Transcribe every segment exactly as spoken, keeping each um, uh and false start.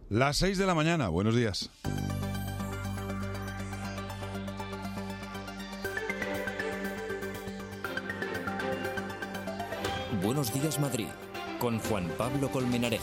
Las seis de la mañana, buenos días. Buenos días, Madrid, con Juan Pablo Colmenarejo.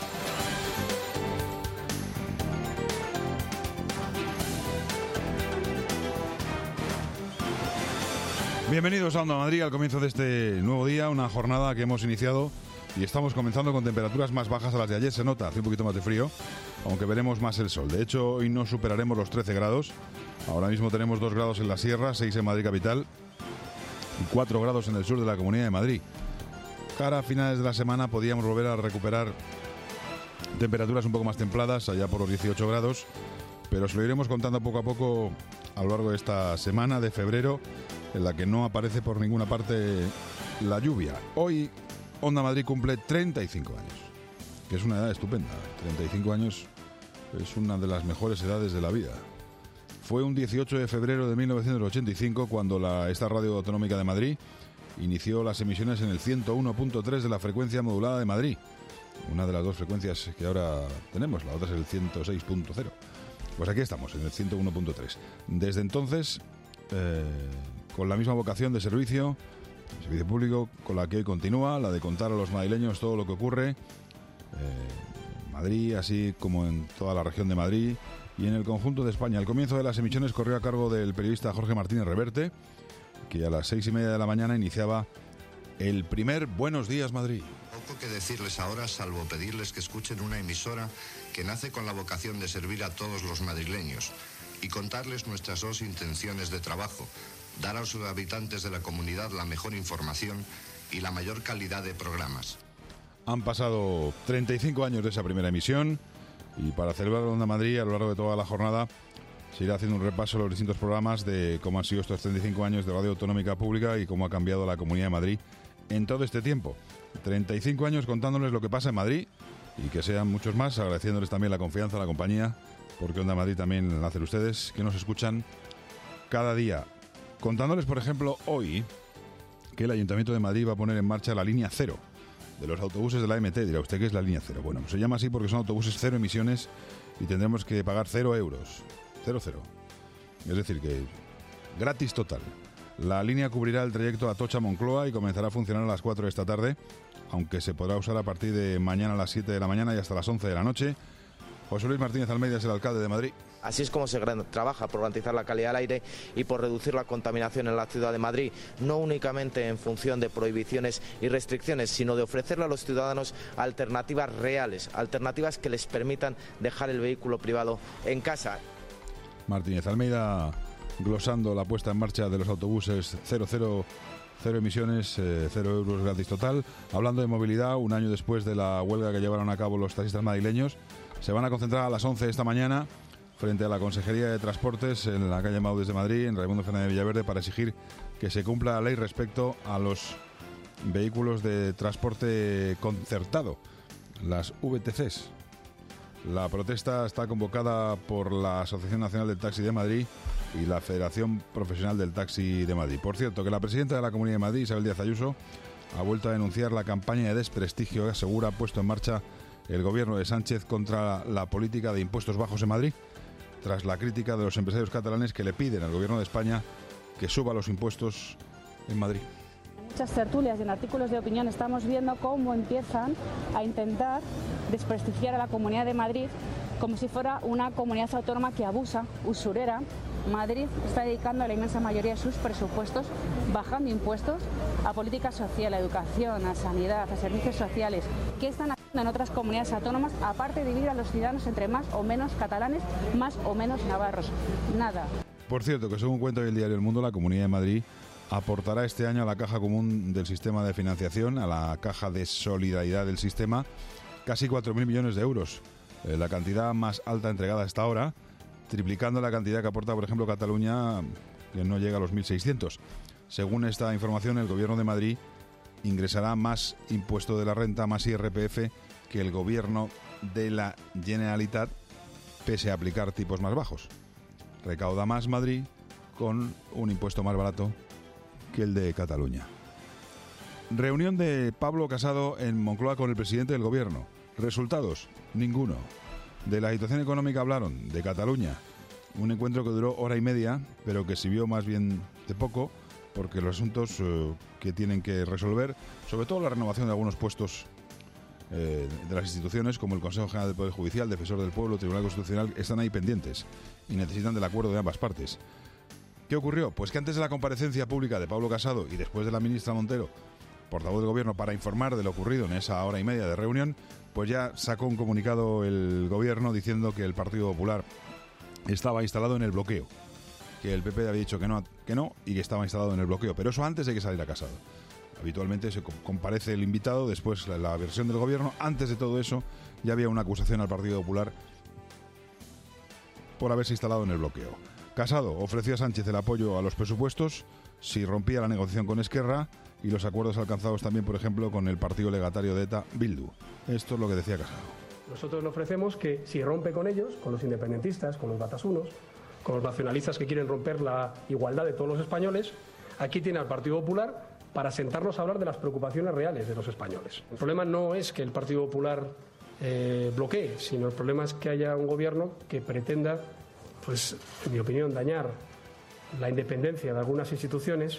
Bienvenidos a Onda Madrid, al comienzo de este nuevo día, una jornada que hemos iniciado y estamos comenzando con temperaturas más bajas a las de ayer. Se nota, hace un poquito más de frío, aunque veremos más el sol. De hecho, hoy no superaremos los trece grados. Ahora mismo tenemos dos grados en la sierra, seis en Madrid capital y cuatro grados en el sur de la Comunidad de Madrid. Cara a finales de la semana podíamos volver a recuperar temperaturas un poco más templadas, allá por los dieciocho grados, pero os lo iremos contando poco a poco a lo largo de esta semana de febrero, en la que no aparece por ninguna parte la lluvia. Hoy Onda Madrid cumple treinta y cinco años, que es una edad estupenda. treinta y cinco años es una de las mejores edades de la vida. Fue un dieciocho de febrero de mil novecientos ochenta y cinco cuando la, esta radio autonómica de Madrid inició las emisiones en el ciento uno punto tres de la frecuencia modulada de Madrid. Una de las dos frecuencias que ahora tenemos, la otra es el ciento seis punto cero. Pues aquí estamos, en el ciento uno punto tres. Desde entonces, eh, con la misma vocación de servicio, servicio público, con la que hoy continúa, la de contar a los madrileños todo lo que ocurre eh, en Madrid, así como en toda la región de Madrid y en el conjunto de España. El comienzo de las emisiones corrió a cargo del periodista Jorge Martínez Reverte, que a las seis y media de la mañana iniciaba el primer Buenos Días Madrid. Poco que decirles ahora, salvo pedirles que escuchen una emisora que nace con la vocación de servir a todos los madrileños y contarles nuestras dos intenciones de trabajo: dar a los habitantes de la comunidad la mejor información y la mayor calidad de programas. Han pasado treinta y cinco años de esa primera emisión y para celebrar Onda Madrid a lo largo de toda la jornada se irá haciendo un repaso de los distintos programas de cómo han sido estos treinta y cinco años de radio autonómica pública y cómo ha cambiado la Comunidad de Madrid en todo este tiempo. treinta y cinco años contándoles lo que pasa en Madrid y que sean muchos más, agradeciéndoles también la confianza, la compañía, porque Onda Madrid también la hacen ustedes, que nos escuchan cada día. Contándoles, por ejemplo, hoy que el Ayuntamiento de Madrid va a poner en marcha la línea cero de los autobuses de la M T. Dirá usted, ¿qué es la línea cero? Bueno, se llama así porque son autobuses cero emisiones y tendremos que pagar cero euros. Cero, cero. Es decir, que gratis total. La línea cubrirá el trayecto Atocha-Moncloa y comenzará a funcionar a las cuatro de esta tarde, aunque se podrá usar a partir de mañana a las siete de la mañana y hasta las once de la noche. José Luis Martínez Almeida es el alcalde de Madrid. Así es como se trabaja por garantizar la calidad del aire y por reducir la contaminación en la ciudad de Madrid, no únicamente en función de prohibiciones y restricciones, sino de ofrecerle a los ciudadanos alternativas reales, alternativas que les permitan dejar el vehículo privado en casa. Martínez Almeida glosando la puesta en marcha de los autobuses cero, cero, cero emisiones, eh, cero euros gratis total. Hablando de movilidad, un año después de la huelga que llevaron a cabo los taxistas madrileños, se van a concentrar a las once de esta mañana frente a la Consejería de Transportes en la calle Maús de Madrid, en Raimundo Fernández de Villaverde, para exigir que se cumpla la ley respecto a los vehículos de transporte concertado, las V T Cs. La protesta está convocada por la Asociación Nacional del Taxi de Madrid y la Federación Profesional del Taxi de Madrid. Por cierto, que la presidenta de la Comunidad de Madrid, Isabel Díaz Ayuso, ha vuelto a denunciar la campaña de desprestigio que asegura ha puesto en marcha el gobierno de Sánchez contra la política de impuestos bajos en Madrid, tras la crítica de los empresarios catalanes que le piden al gobierno de España que suba los impuestos en Madrid. En muchas tertulias y en artículos de opinión estamos viendo cómo empiezan a intentar desprestigiar a la Comunidad de Madrid como si fuera una comunidad autónoma que abusa, usurera. Madrid está dedicando a la inmensa mayoría de sus presupuestos, bajando impuestos a política social, a educación, a sanidad, a servicios sociales. ¿Qué están haciendo en otras comunidades autónomas, aparte de dividir a los ciudadanos entre más o menos catalanes, más o menos navarros? Nada. Por cierto, que según cuenta el diario El Mundo, la Comunidad de Madrid aportará este año a la caja común del sistema de financiación, a la caja de solidaridad del sistema, casi cuatro mil millones de euros, eh, la cantidad más alta entregada hasta ahora, triplicando la cantidad que aporta, por ejemplo, Cataluña, que no llega a los mil seiscientos. Según esta información, el Gobierno de Madrid ingresará más impuesto de la renta, más I R P F, que el Gobierno de la Generalitat, pese a aplicar tipos más bajos. Recauda más Madrid con un impuesto más barato que el de Cataluña. Reunión de Pablo Casado en Moncloa con el presidente del Gobierno. Resultados, ninguno. De la situación económica hablaron, de Cataluña. Un encuentro que duró hora y media, pero que sirvió más bien de poco, porque los asuntos eh, que tienen que resolver, sobre todo la renovación de algunos puestos eh, de las instituciones, como el Consejo General del Poder Judicial, Defensor del Pueblo, Tribunal Constitucional, están ahí pendientes y necesitan del acuerdo de ambas partes. ¿Qué ocurrió? Pues que antes de la comparecencia pública de Pablo Casado y después de la ministra Montero, portavoz del Gobierno, para informar de lo ocurrido en esa hora y media de reunión, pues ya sacó un comunicado el Gobierno diciendo que el Partido Popular estaba instalado en el bloqueo, que el P P había dicho que no, que no y que estaba instalado en el bloqueo, pero eso antes de que saliera Casado. Habitualmente se comparece el invitado, después la, la versión del Gobierno. Antes de todo eso ya había una acusación al Partido Popular por haberse instalado en el bloqueo. Casado ofreció a Sánchez el apoyo a los presupuestos si rompía la negociación con Esquerra y los acuerdos alcanzados también, por ejemplo, con el partido legatario de ETA, Bildu. Esto es lo que decía Casado. Nosotros le ofrecemos que si rompe con ellos, con los independentistas, con los batasunos, con los nacionalistas que quieren romper la igualdad de todos los españoles, aquí tiene al Partido Popular para sentarnos a hablar de las preocupaciones reales de los españoles. El problema no es que el Partido Popular eh, bloquee, sino el problema es que haya un gobierno que pretenda, pues, en mi opinión, dañar la independencia de algunas instituciones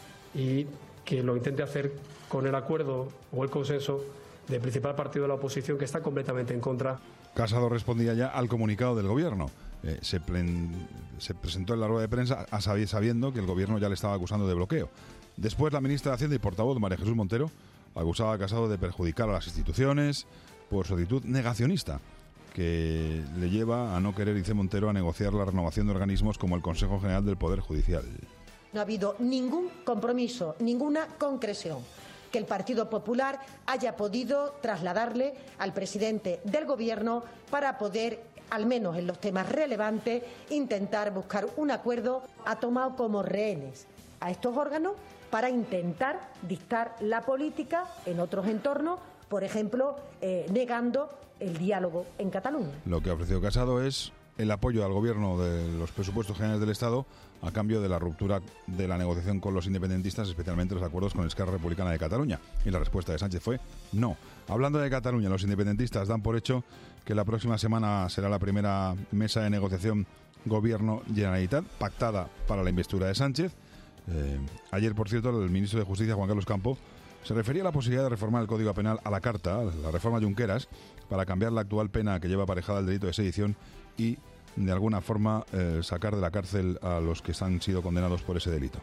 y que lo intente hacer con el acuerdo o el consenso del principal partido de la oposición, que está completamente en contra. Casado respondía ya al comunicado del Gobierno. Eh, se, plen, se presentó en la rueda de prensa a saber, sabiendo que el Gobierno ya le estaba acusando de bloqueo. Después la ministra de Hacienda y portavoz, María Jesús Montero, acusaba a Casado de perjudicar a las instituciones por su actitud negacionista, que le lleva a no querer, dice Montero, a negociar la renovación de organismos como el Consejo General del Poder Judicial. No ha habido ningún compromiso, ninguna concreción que el Partido Popular haya podido trasladarle al presidente del Gobierno para poder, al menos en los temas relevantes, intentar buscar un acuerdo. Ha tomado como rehenes a estos órganos para intentar dictar la política en otros entornos, por ejemplo, eh, negando el diálogo en Cataluña. Lo que ha ofrecido Casado es el apoyo al Gobierno de los presupuestos generales del Estado a cambio de la ruptura de la negociación con los independentistas, especialmente los acuerdos con Esquerra Republicana de Cataluña. Y la respuesta de Sánchez fue no. Hablando de Cataluña, los independentistas dan por hecho que la próxima semana será la primera mesa de negociación Gobierno-Generalitat pactada para la investidura de Sánchez. Eh, ayer, por cierto, el ministro de Justicia, Juan Carlos Campo, se refería a la posibilidad de reformar el Código Penal a la carta, la reforma Junqueras, para cambiar la actual pena que lleva aparejada el delito de sedición y, de alguna forma, eh, sacar de la cárcel a los que han sido condenados por ese delito.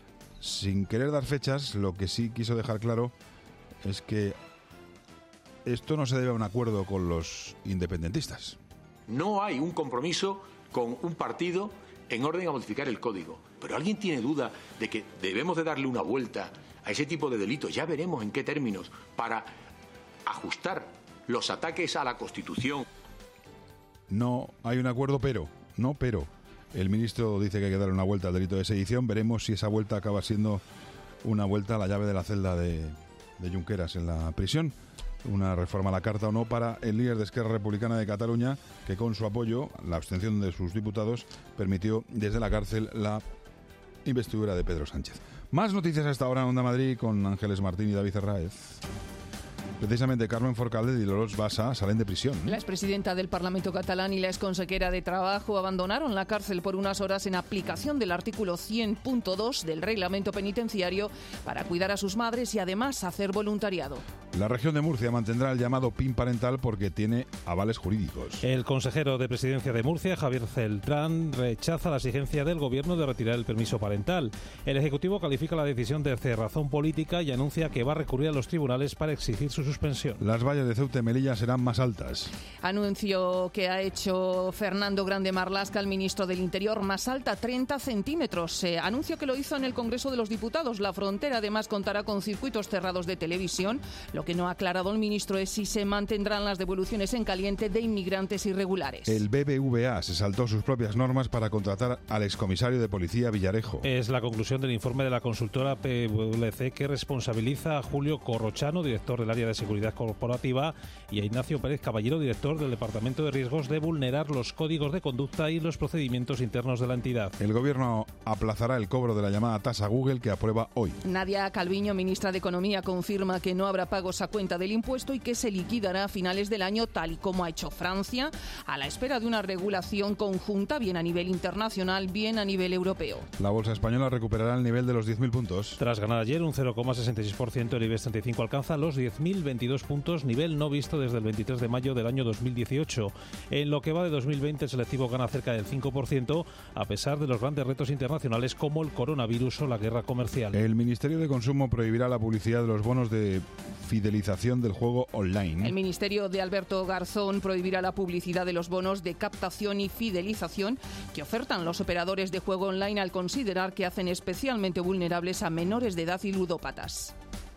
Sin querer dar fechas, lo que sí quiso dejar claro es que esto no se debe a un acuerdo con los independentistas. No hay un compromiso con un partido en orden a modificar el código. Pero ¿alguien tiene duda de que debemos de darle una vuelta a ese tipo de delitos? Ya veremos en qué términos, para ajustar los ataques a la Constitución. No hay un acuerdo, pero, no pero. El ministro dice que hay que darle una vuelta al delito de sedición. Veremos si esa vuelta acaba siendo una vuelta a la llave de la celda de, de Junqueras en la prisión. Una reforma a la carta o no para el líder de Esquerra Republicana de Cataluña, que con su apoyo, la abstención de sus diputados, permitió desde la cárcel la investidura de Pedro Sánchez. Más noticias hasta ahora en Onda Madrid con Ángeles Martín y David Herráez. Precisamente Carmen Forcadell y Dolors Bassa salen de prisión. La expresidenta del Parlamento catalán y la exconsejera de Trabajo abandonaron la cárcel por unas horas en aplicación del artículo cien punto dos del reglamento penitenciario para cuidar a sus madres y además hacer voluntariado. La región de Murcia mantendrá el llamado P I N parental porque tiene avales jurídicos. El consejero de Presidencia de Murcia, Javier Celtrán, rechaza la exigencia del Gobierno de retirar el permiso parental. El Ejecutivo califica la decisión de cerrazón política y anuncia que va a recurrir a los tribunales para exigir su suspensión. Las vallas de Ceuta y Melilla serán más altas. Anuncio que ha hecho Fernando Grande Marlaska, el ministro del Interior, más alta, treinta centímetros. Eh, anuncio que lo hizo en el Congreso de los Diputados. La frontera además contará con circuitos cerrados de televisión. Lo que no ha aclarado el ministro es si se mantendrán las devoluciones en caliente de inmigrantes irregulares. El B B V A se saltó sus propias normas para contratar al excomisario de policía Villarejo. Es la conclusión del informe de la consultora P W C que responsabiliza a Julio Corrochano, director del área de seguridad Seguridad Corporativa, y a Ignacio Pérez Caballero, director del Departamento de Riesgos de vulnerar los códigos de conducta y los procedimientos internos de la entidad. El Gobierno aplazará el cobro de la llamada tasa Google que aprueba hoy. Nadia Calviño, ministra de Economía, confirma que no habrá pagos a cuenta del impuesto y que se liquidará a finales del año, tal y como ha hecho Francia, a la espera de una regulación conjunta, bien a nivel internacional, bien a nivel europeo. La bolsa española recuperará el nivel de los diez mil puntos. Tras ganar ayer un cero coma sesenta y seis por ciento, el IBEX treinta y cinco alcanza los diez mil veintidós puntos, nivel no visto desde el veintitrés de mayo del año dos mil dieciocho. En lo que va de dos mil veinte, el selectivo gana cerca del cinco por ciento, a pesar de los grandes retos internacionales como el coronavirus o la guerra comercial. El Ministerio de Consumo prohibirá la publicidad de los bonos de fidelización del juego online. El Ministerio de Alberto Garzón prohibirá la publicidad de los bonos de captación y fidelización que ofertan los operadores de juego online al considerar que hacen especialmente vulnerables a menores de edad y ludópatas.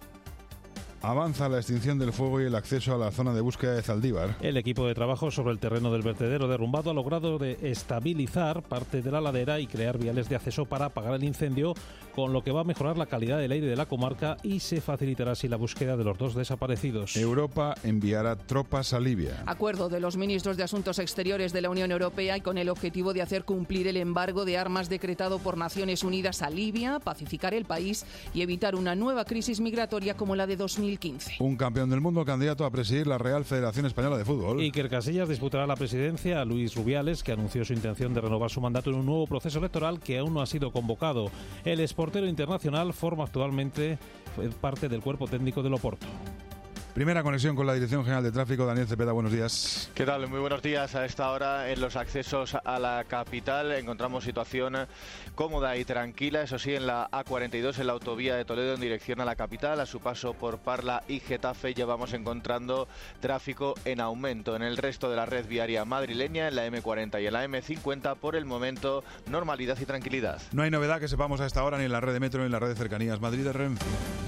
Avanza la extinción del fuego y el acceso a la zona de búsqueda de Zaldívar. El equipo de trabajo sobre el terreno del vertedero derrumbado ha logrado de estabilizar parte de la ladera y crear viales de acceso para apagar el incendio, con lo que va a mejorar la calidad del aire de la comarca y se facilitará así la búsqueda de los dos desaparecidos. Europa enviará tropas a Libia. Acuerdo de los ministros de Asuntos Exteriores de la Unión Europea y con el objetivo de hacer cumplir el embargo de armas decretado por Naciones Unidas a Libia, pacificar el país y evitar una nueva crisis migratoria como la de dos mil quince. Un campeón del mundo candidato a presidir la Real Federación Española de Fútbol. Iker Casillas disputará la presidencia a Luis Rubiales, que anunció su intención de renovar su mandato en un nuevo proceso electoral que aún no ha sido convocado. El exportero internacional forma actualmente parte del cuerpo técnico del Oporto. Primera conexión con la Dirección General de Tráfico. Daniel Cepeda, buenos días. ¿Qué tal? Muy buenos días. A esta hora en los accesos a la capital encontramos situación cómoda y tranquila. Eso sí, en la A cuarenta y dos, en la autovía de Toledo en dirección a la capital, a su paso por Parla y Getafe ya vamos encontrando tráfico en aumento. En el resto de la red viaria madrileña, en la eme cuarenta y en la eme cincuenta, por el momento, normalidad y tranquilidad. No hay novedad que sepamos a esta hora ni en la red de metro ni en la red de cercanías Madrid de Renfe.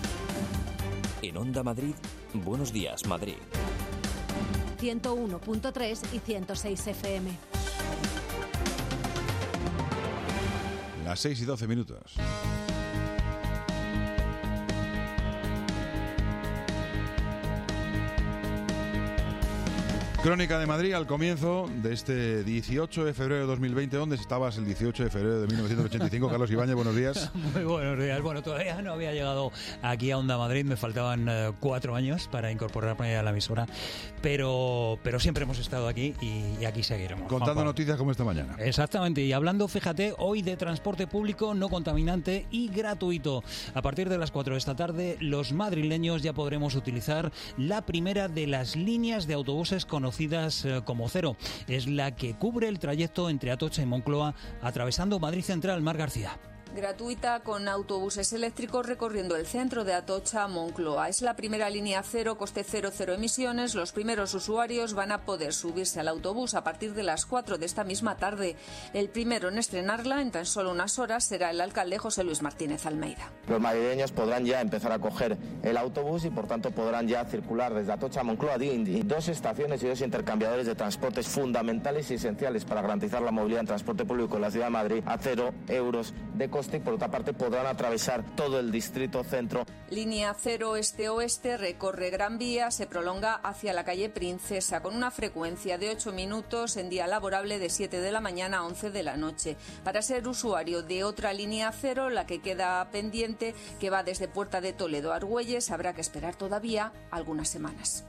En Onda Madrid, Buenos Días, Madrid. ciento uno punto tres y ciento seis efe eme. Las seis y doce minutos. Crónica de Madrid al comienzo de este dieciocho de febrero de dos mil veinte. ¿Dónde estabas el dieciocho de febrero de mil novecientos ochenta y cinco? Carlos Ibáñez, buenos días. Muy buenos días. Bueno, todavía no había llegado aquí a Onda Madrid. Me faltaban uh, cuatro años para incorporarme a la emisora. Pero, pero siempre hemos estado aquí y, y aquí seguiremos. Contando noticias como esta mañana. Exactamente. Y hablando, fíjate, hoy de transporte público no contaminante y gratuito. A partir de las cuatro de esta tarde, los madrileños ya podremos utilizar la primera de las líneas de autobuses conocidas como Cero. Es la que cubre el trayecto entre Atocha y Moncloa, atravesando Madrid Central. Mar García. Gratuita, con autobuses eléctricos recorriendo el centro de Atocha a Moncloa. Es la primera línea cero, coste cero, cero emisiones. Los primeros usuarios van a poder subirse al autobús a partir de las cuatro de esta misma tarde. El primero en estrenarla en tan solo unas horas será el alcalde José Luis Martínez Almeida. Los madrileños podrán ya empezar a coger el autobús y por tanto podrán ya circular desde Atocha a Moncloa. Dos estaciones y dos intercambiadores de transportes fundamentales y esenciales para garantizar la movilidad en transporte público en la ciudad de Madrid a cero euros de coste. Y por otra parte podrán atravesar todo el distrito centro. Línea cero este-oeste recorre Gran Vía, se prolonga hacia la calle Princesa con una frecuencia de ocho minutos en día laborable de siete de la mañana a once de la noche. Para ser usuario de otra línea cero, la que queda pendiente, que va desde Puerta de Toledo a Argüelles, habrá que esperar todavía algunas semanas.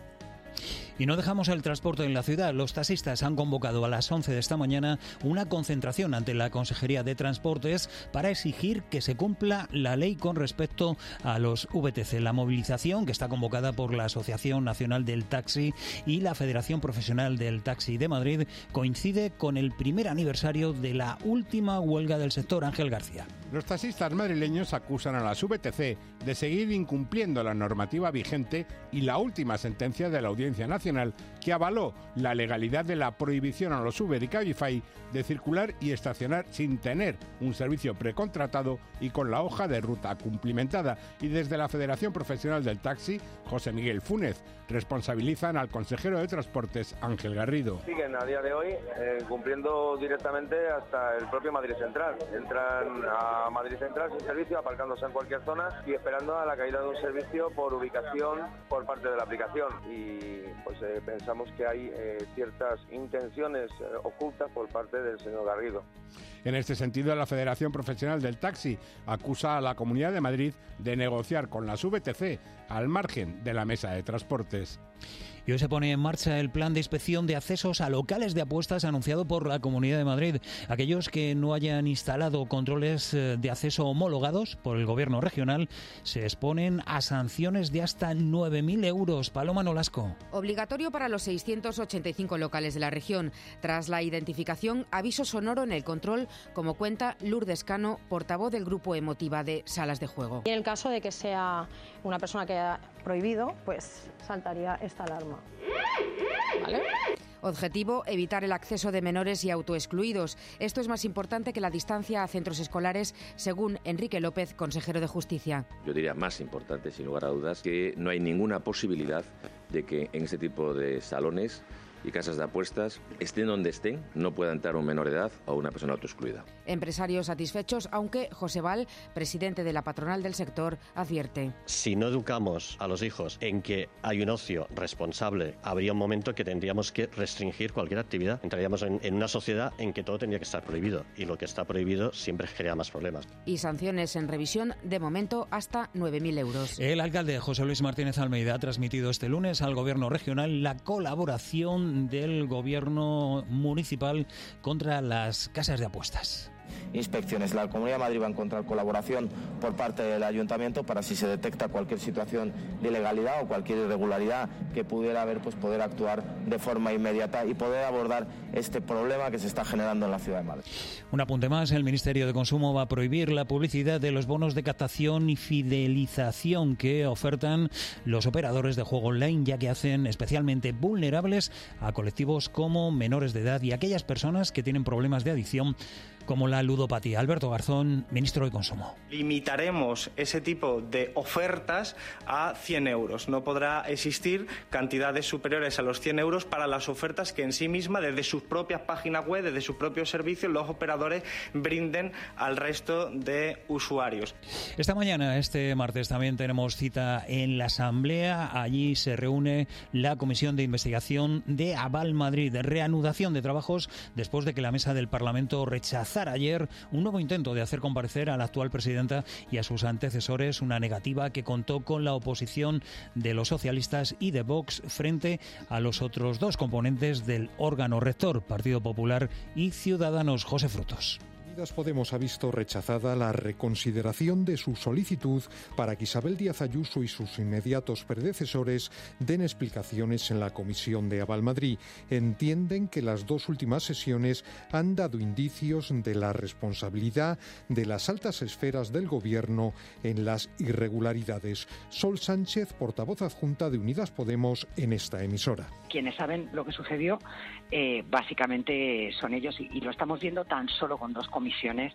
Y no dejamos el transporte en la ciudad. Los taxistas han convocado a las once de esta mañana una concentración ante la Consejería de Transportes para exigir que se cumpla la ley con respecto a los ve te ce. La movilización, que está convocada por la Asociación Nacional del Taxi y la Federación Profesional del Taxi de Madrid, coincide con el primer aniversario de la última huelga del sector. Ángel García. Los taxistas madrileños acusan a las ve te ce de seguir incumpliendo la normativa vigente y la última sentencia de la Audiencia Nacional Constitucional que avaló la legalidad de la prohibición a los Uber y Cabify de circular y estacionar sin tener un servicio precontratado y con la hoja de ruta cumplimentada. Y desde la Federación Profesional del Taxi, José Miguel Fúnez, responsabilizan al consejero de Transportes, Ángel Garrido. Siguen a día de hoy eh, cumpliendo directamente hasta el propio Madrid Central. Entran a Madrid Central sin servicio, aparcándose en cualquier zona y esperando a la caída de un servicio por ubicación por parte de la aplicación. Y pues eh, pensamos que hay eh, ciertas intenciones eh, ocultas por parte del señor Garrido. En este sentido, la Federación Profesional del Taxi acusa a la Comunidad de Madrid de negociar con las V T C al margen de la mesa de transportes. Y hoy se pone en marcha el plan de inspección de accesos a locales de apuestas anunciado por la Comunidad de Madrid. Aquellos que no hayan instalado controles de acceso homologados por el Gobierno regional se exponen a sanciones de hasta nueve mil euros. Paloma Nolasco. Obligatorio para los seiscientos ochenta y cinco locales de la región. Tras la identificación, aviso sonoro en el control, como cuenta Lourdes Cano, portavoz del Grupo Emotiva de Salas de Juego. Y en el caso de que sea una persona que haya prohibido, pues saltaría esta alarma. ¿Vale? Objetivo, evitar el acceso de menores y autoexcluidos. Esto es más importante que la distancia a centros escolares, según Enrique López, consejero de Justicia. Yo diría más importante, sin lugar a dudas, que no hay ninguna posibilidad de que en este tipo de salones y casas de apuestas, estén donde estén, no pueda entrar un menor de edad o una persona autoexcluida. Empresarios satisfechos, aunque José Val, presidente de la patronal del sector, advierte. Si no educamos a los hijos en que hay un ocio responsable, habría un momento que tendríamos que restringir cualquier actividad. Entraríamos en, en una sociedad en que todo tendría que estar prohibido, y lo que está prohibido siempre crea más problemas. Y sanciones en revisión, de momento, hasta nueve mil euros. El alcalde José Luis Martínez Almeida ha transmitido este lunes al Gobierno regional la colaboración del Gobierno municipal contra las casas de apuestas. Inspecciones. La Comunidad de Madrid va a encontrar colaboración por parte del Ayuntamiento para, si se detecta cualquier situación de ilegalidad o cualquier irregularidad que pudiera haber, pues poder actuar de forma inmediata y poder abordar este problema que se está generando en la ciudad de Madrid. Un apunte más, el Ministerio de Consumo va a prohibir la publicidad de los bonos de captación y fidelización que ofertan los operadores de juego online, ya que hacen especialmente vulnerables a colectivos como menores de edad y aquellas personas que tienen problemas de adicción como la ludopatía. Alberto Garzón, ministro de Consumo. Limitaremos ese tipo de ofertas a cien euros. No podrá existir cantidades superiores a los cien euros para las ofertas que en sí misma, desde sus propias páginas web, desde sus propios servicios, los operadores brinden al resto de usuarios. Esta mañana, este martes, también tenemos cita en la Asamblea. Allí se reúne la Comisión de Investigación de Aval Madrid. Reanudación de trabajos después de que la mesa del Parlamento rechazara ayer un nuevo intento de hacer comparecer a la actual presidenta y a sus antecesores, una negativa que contó con la oposición de los socialistas y de Vox frente a los otros dos componentes del órgano rector, Partido Popular y Ciudadanos. José Frutos. Unidas Podemos ha visto rechazada la reconsideración de su solicitud para que Isabel Díaz Ayuso y sus inmediatos predecesores den explicaciones en la Comisión de Aval Madrid. Entienden que las dos últimas sesiones han dado indicios de la responsabilidad de las altas esferas del Gobierno en las irregularidades. Sol Sánchez, portavoz adjunta de Unidas Podemos en esta emisora. Quienes saben lo que sucedió, eh, básicamente son ellos, y, y lo estamos viendo tan solo con dos comisiones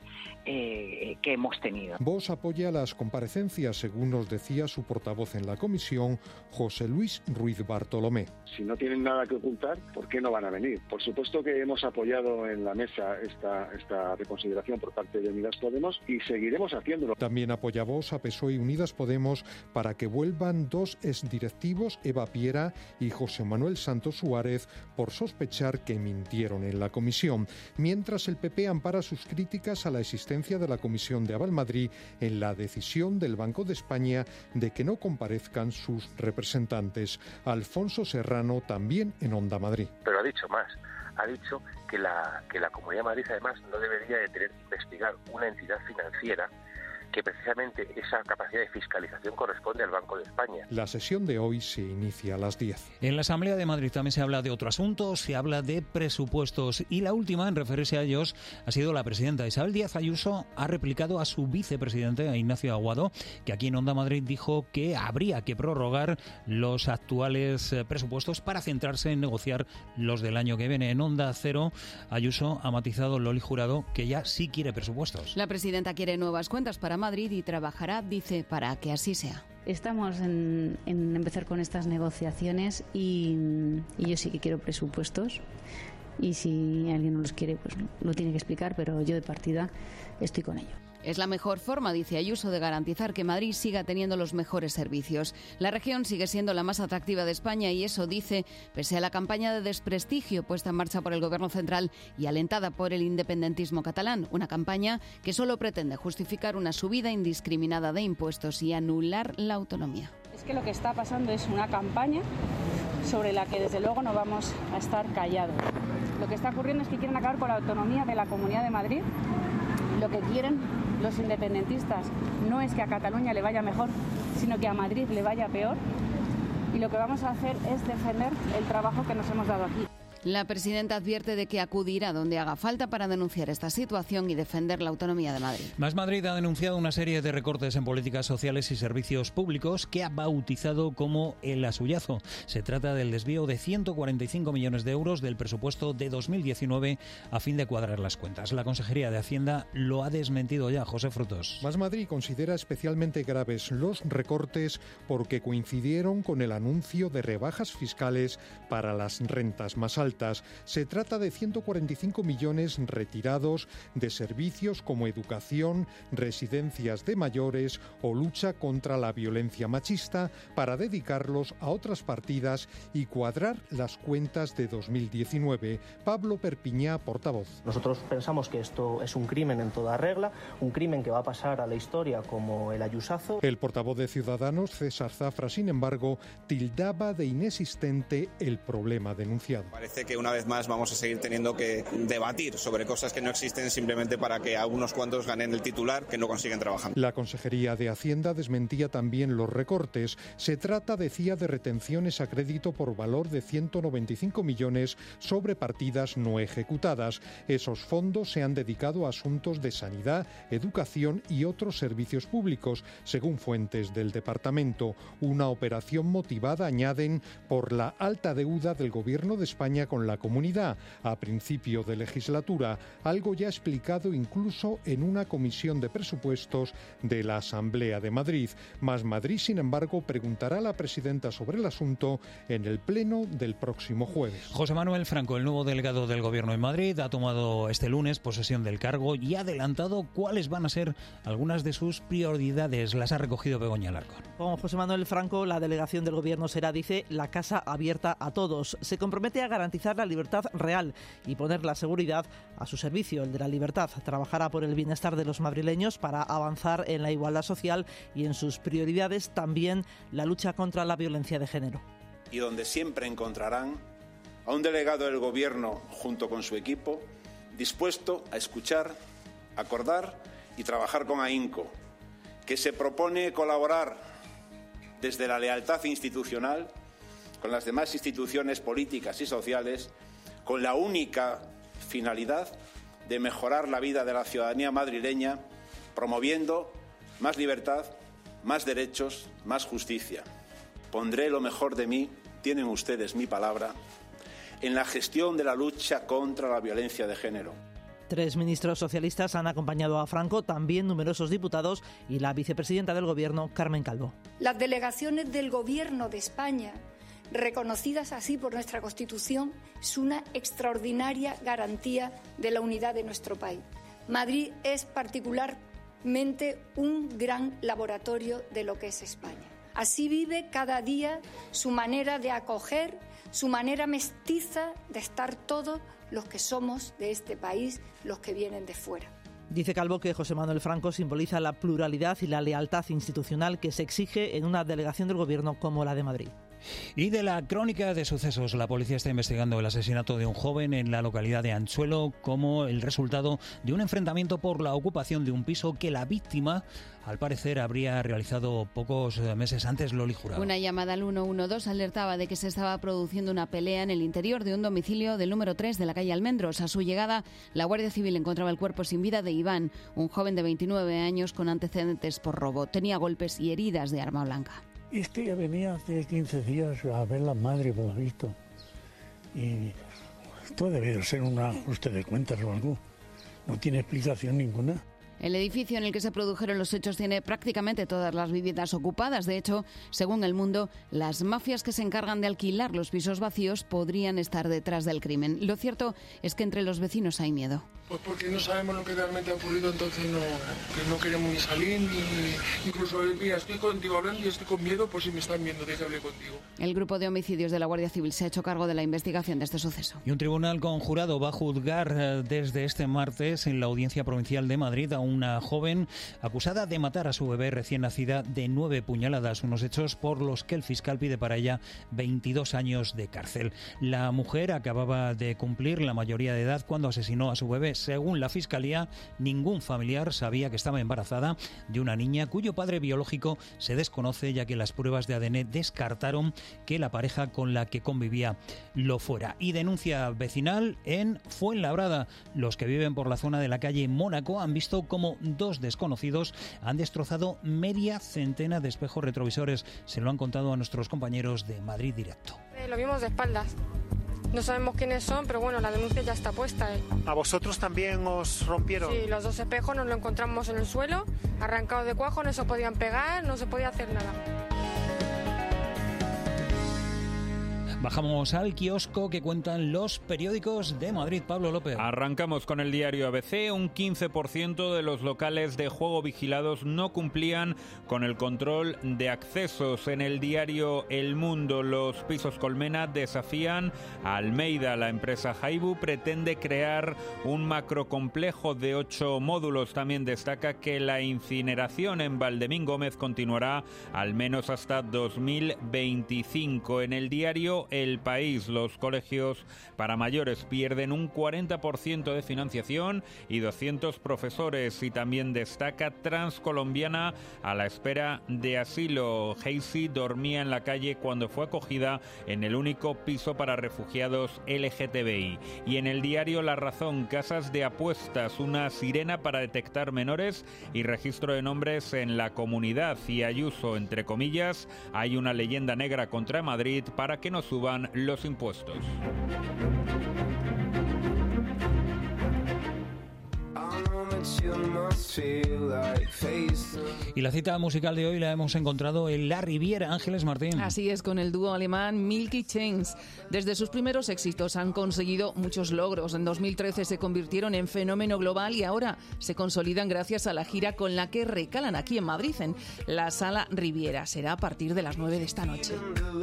eh, que hemos tenido. Vox apoya las comparecencias, según nos decía su portavoz en la comisión, José Luis Ruiz Bartolomé. Si no tienen nada que ocultar, ¿por qué no van a venir? Por supuesto que hemos apoyado en la mesa esta, esta reconsideración por parte de Unidas Podemos y seguiremos haciéndolo. También apoya Vox a P S O E y Unidas Podemos para que vuelvan dos exdirectivos, Eva Piera y José Manuel Santos Suárez, por sospechar que mintieron en la comisión, mientras el P P ampara sus críticas a la existencia de la Comisión de Aval Madrid en la decisión del Banco de España de que no comparezcan sus representantes. Alfonso Serrano, también en Onda Madrid. Pero ha dicho más, ha dicho que la, que la Comunidad de Madrid además no debería de tener que investigar una entidad financiera que precisamente esa capacidad de fiscalización corresponde al Banco de España. La sesión de hoy se inicia a las diez. En la Asamblea de Madrid también se habla de otro asunto, se habla de presupuestos y la última en referirse a ellos ha sido la presidenta Isabel Díaz Ayuso. Ha replicado a su vicepresidente, a Ignacio Aguado, que aquí en Onda Madrid dijo que habría que prorrogar los actuales presupuestos para centrarse en negociar los del año que viene. En Onda Cero, Ayuso ha matizado Loli Jurado que ya sí quiere presupuestos. La presidenta quiere nuevas cuentas para Madrid y trabajará, dice, para que así sea. Estamos en, en empezar con estas negociaciones y, y yo sí que quiero presupuestos y si alguien no los quiere, pues lo tiene que explicar, pero yo de partida estoy con ello. Es la mejor forma, dice Ayuso, de garantizar que Madrid siga teniendo los mejores servicios. La región sigue siendo la más atractiva de España y eso, dice, pese a la campaña de desprestigio puesta en marcha por el Gobierno central y alentada por el independentismo catalán. Una campaña que solo pretende justificar una subida indiscriminada de impuestos y anular la autonomía. Es que lo que está pasando es una campaña sobre la que desde luego no vamos a estar callados. Lo que está ocurriendo es que quieren acabar con la autonomía de la Comunidad de Madrid. Lo que quieren los independentistas no es que a Cataluña le vaya mejor, sino que a Madrid le vaya peor. Y lo que vamos a hacer es defender el trabajo que nos hemos dado aquí. La presidenta advierte de que acudirá donde haga falta para denunciar esta situación y defender la autonomía de Madrid. Más Madrid ha denunciado una serie de recortes en políticas sociales y servicios públicos que ha bautizado como el asullazo. Se trata del desvío de ciento cuarenta y cinco millones de euros del presupuesto de dos mil diecinueve a fin de cuadrar las cuentas. La Consejería de Hacienda lo ha desmentido ya. José Frutos. Más Madrid considera especialmente graves los recortes porque coincidieron con el anuncio de rebajas fiscales para las rentas más altas. Se trata de ciento cuarenta y cinco millones retirados de servicios como educación, residencias de mayores o lucha contra la violencia machista para dedicarlos a otras partidas y cuadrar las cuentas de dos mil diecinueve. Pablo Perpiñá, portavoz. Nosotros pensamos que esto es un crimen en toda regla, un crimen que va a pasar a la historia como el ayusazo. El portavoz de Ciudadanos, César Zafra, sin embargo, tildaba de inexistente el problema denunciado. Parece que una vez más vamos a seguir teniendo que debatir sobre cosas que no existen simplemente para que a unos cuantos ganen el titular que no consiguen trabajando. La Consejería de Hacienda desmentía también los recortes. Se trata, decía, de retenciones a crédito por valor de ciento noventa y cinco millones sobre partidas no ejecutadas. Esos fondos se han dedicado a asuntos de sanidad, educación y otros servicios públicos, según fuentes del departamento. Una operación motivada, añaden, por la alta deuda del Gobierno de España con la comunidad a principio de legislatura, algo ya explicado incluso en una comisión de presupuestos de la Asamblea de Madrid. Más Madrid, sin embargo, preguntará a la presidenta sobre el asunto en el pleno del próximo jueves. José Manuel Franco, el nuevo delegado del Gobierno en Madrid, ha tomado este lunes posesión del cargo y ha adelantado cuáles van a ser algunas de sus prioridades. Las ha recogido Begoña Alarcón. Con José Manuel Franco, la delegación del Gobierno será, dice, la casa abierta a todos. Se compromete a garantizar la libertad real y poner la seguridad a su servicio, el de la libertad. Trabajará por el bienestar de los madrileños para avanzar en la igualdad social y en sus prioridades también la lucha contra la violencia de género. Y donde siempre encontrarán a un delegado del Gobierno junto con su equipo dispuesto a escuchar, acordar y trabajar con ahínco, que se propone colaborar desde la lealtad institucional con las demás instituciones políticas y sociales, con la única finalidad de mejorar la vida de la ciudadanía madrileña, promoviendo más libertad, más derechos, más justicia. Pondré lo mejor de mí, tienen ustedes mi palabra, en la gestión de la lucha contra la violencia de género. Tres ministros socialistas han acompañado a Franco, también numerosos diputados y la vicepresidenta del Gobierno, Carmen Calvo. Las delegaciones del Gobierno de España, reconocidas así por nuestra Constitución, es una extraordinaria garantía de la unidad de nuestro país. Madrid es particularmente un gran laboratorio de lo que es España. Así vive cada día su manera de acoger, su manera mestiza de estar todos los que somos de este país, los que vienen de fuera. Dice Calvo que José Manuel Franco simboliza la pluralidad y la lealtad institucional que se exige en una delegación del Gobierno como la de Madrid. Y de la crónica de sucesos, la policía está investigando el asesinato de un joven en la localidad de Anchuelo como el resultado de un enfrentamiento por la ocupación de un piso que la víctima, al parecer, habría realizado pocos meses antes. Loli Jurado. Una llamada al uno uno dos alertaba de que se estaba produciendo una pelea en el interior de un domicilio del número tres de la calle Almendros. A su llegada, la Guardia Civil encontraba el cuerpo sin vida de Iván, un joven de veintinueve años con antecedentes por robo. Tenía golpes y heridas de arma blanca. Y es que ya venía hace quince días a ver la madre, por lo visto. Y esto debe ser un ajuste de cuentas o algo. No tiene explicación ninguna. El edificio en el que se produjeron los hechos tiene prácticamente todas las viviendas ocupadas. De hecho, según El Mundo, las mafias que se encargan de alquilar los pisos vacíos podrían estar detrás del crimen. Lo cierto es que entre los vecinos hay miedo. Pues porque no sabemos lo que realmente ha ocurrido, entonces no, que no queremos ni salir, ni incluso, mira, estoy contigo hablando y estoy con miedo por si me están viendo, de que hable contigo. El grupo de homicidios de la Guardia Civil se ha hecho cargo de la investigación de este suceso. Y un tribunal conjurado va a juzgar desde este martes en la Audiencia Provincial de Madrid a una joven acusada de matar a su bebé recién nacida de nueve puñaladas, unos hechos por los que el fiscal pide para ella veintidós años de cárcel. La mujer acababa de cumplir la mayoría de edad cuando asesinó a su bebé. Según la Fiscalía, ningún familiar sabía que estaba embarazada de una niña cuyo padre biológico se desconoce, ya que las pruebas de A D N descartaron que la pareja con la que convivía lo fuera. Y denuncia vecinal en Fuenlabrada. Los que viven por la zona de la calle Mónaco han visto cómo dos desconocidos han destrozado media centena de espejos retrovisores. Se lo han contado a nuestros compañeros de Madrid Directo. Eh, lo vimos de espaldas. No sabemos quiénes son, pero bueno, la denuncia ya está puesta. ¿eh? ¿A vosotros también os rompieron? Sí, los dos espejos nos lo encontramos en el suelo, arrancados de cuajo, no se podían pegar, no se podía hacer nada. Bajamos al kiosco que cuentan los periódicos de Madrid. Pablo López. Arrancamos con el diario A B C. Un quince por ciento de los locales de juego vigilados no cumplían con el control de accesos. En el diario El Mundo, los pisos Colmena desafían a Almeida. La empresa Haibu pretende crear un macrocomplejo de ocho módulos. También destaca que la incineración en Valdemín Gómez continuará al menos hasta dos mil veinticinco. En el diario El País, los colegios para mayores pierden un cuarenta por ciento de financiación y doscientos profesores. Y también destaca Transcolombiana a la espera de asilo. Heisy dormía en la calle cuando fue acogida en el único piso para refugiados L G T B I. Y en el diario La Razón, casas de apuestas, una sirena para detectar menores y registro de nombres en la comunidad. Y Ayuso, entre comillas, hay una leyenda negra contra Madrid para que no suban los impuestos. Y la cita musical de hoy la hemos encontrado en La Riviera. Ángeles Martín. Así es, con el dúo alemán Milky Chance. Desde sus primeros éxitos han conseguido muchos logros. En dos mil trece se convirtieron en fenómeno global y ahora se consolidan gracias a la gira con la que recalan aquí en Madrid, en la Sala Riviera. Será a partir de las nueve de esta noche.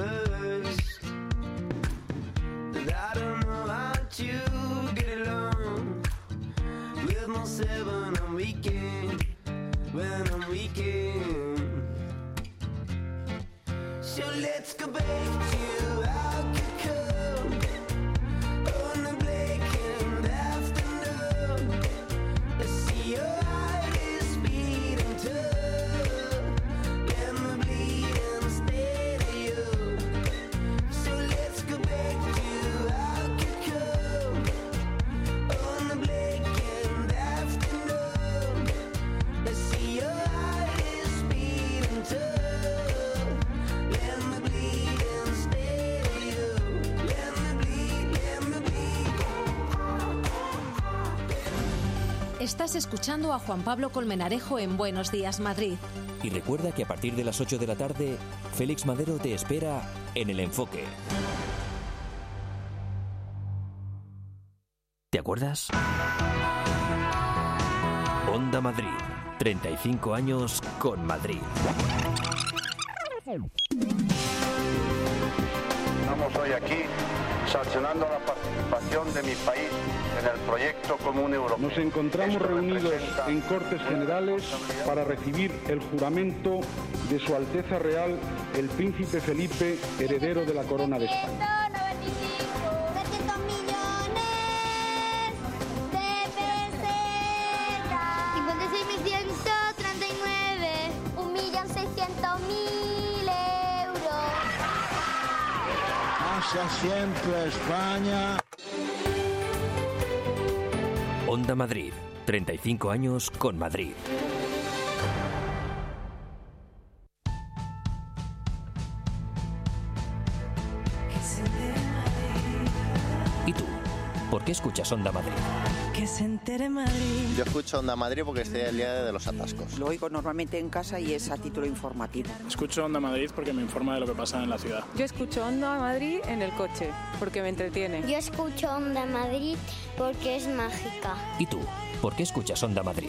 I don't know how to get along with myself when I'm weekend, when I'm weekend. So let's go back to Alcatraz on the blackened afternoon. Let's see your eyes beating tough, let me bleed and stay to you. So let's go back to Estás escuchando a Juan Pablo Colmenarejo en Buenos Días, Madrid. Y recuerda que a partir de las ocho de la tarde, Félix Madero te espera en El Enfoque. ¿Te acuerdas? Onda Madrid. treinta y cinco años con Madrid. Estamos hoy aquí sancionando la participación de mi país en el proyecto común europeo. Nos encontramos Esto reunidos representa en Cortes Generales para recibir el juramento de Su Alteza Real, el Príncipe Felipe, heredero de la Corona de España. Siempre España. Onda Madrid, treinta y cinco años con Madrid. ¿Y tú? ¿Por qué escuchas Onda Madrid? Que se entere Madrid. Yo escucho Onda Madrid porque estoy el día de los atascos. Lo oigo normalmente en casa y es a título informativo. Escucho Onda Madrid porque me informa de lo que pasa en la ciudad. Yo escucho Onda Madrid en el coche porque me entretiene. Yo escucho Onda Madrid porque es mágica. ¿Y tú? ¿Por qué escuchas Onda Madrid?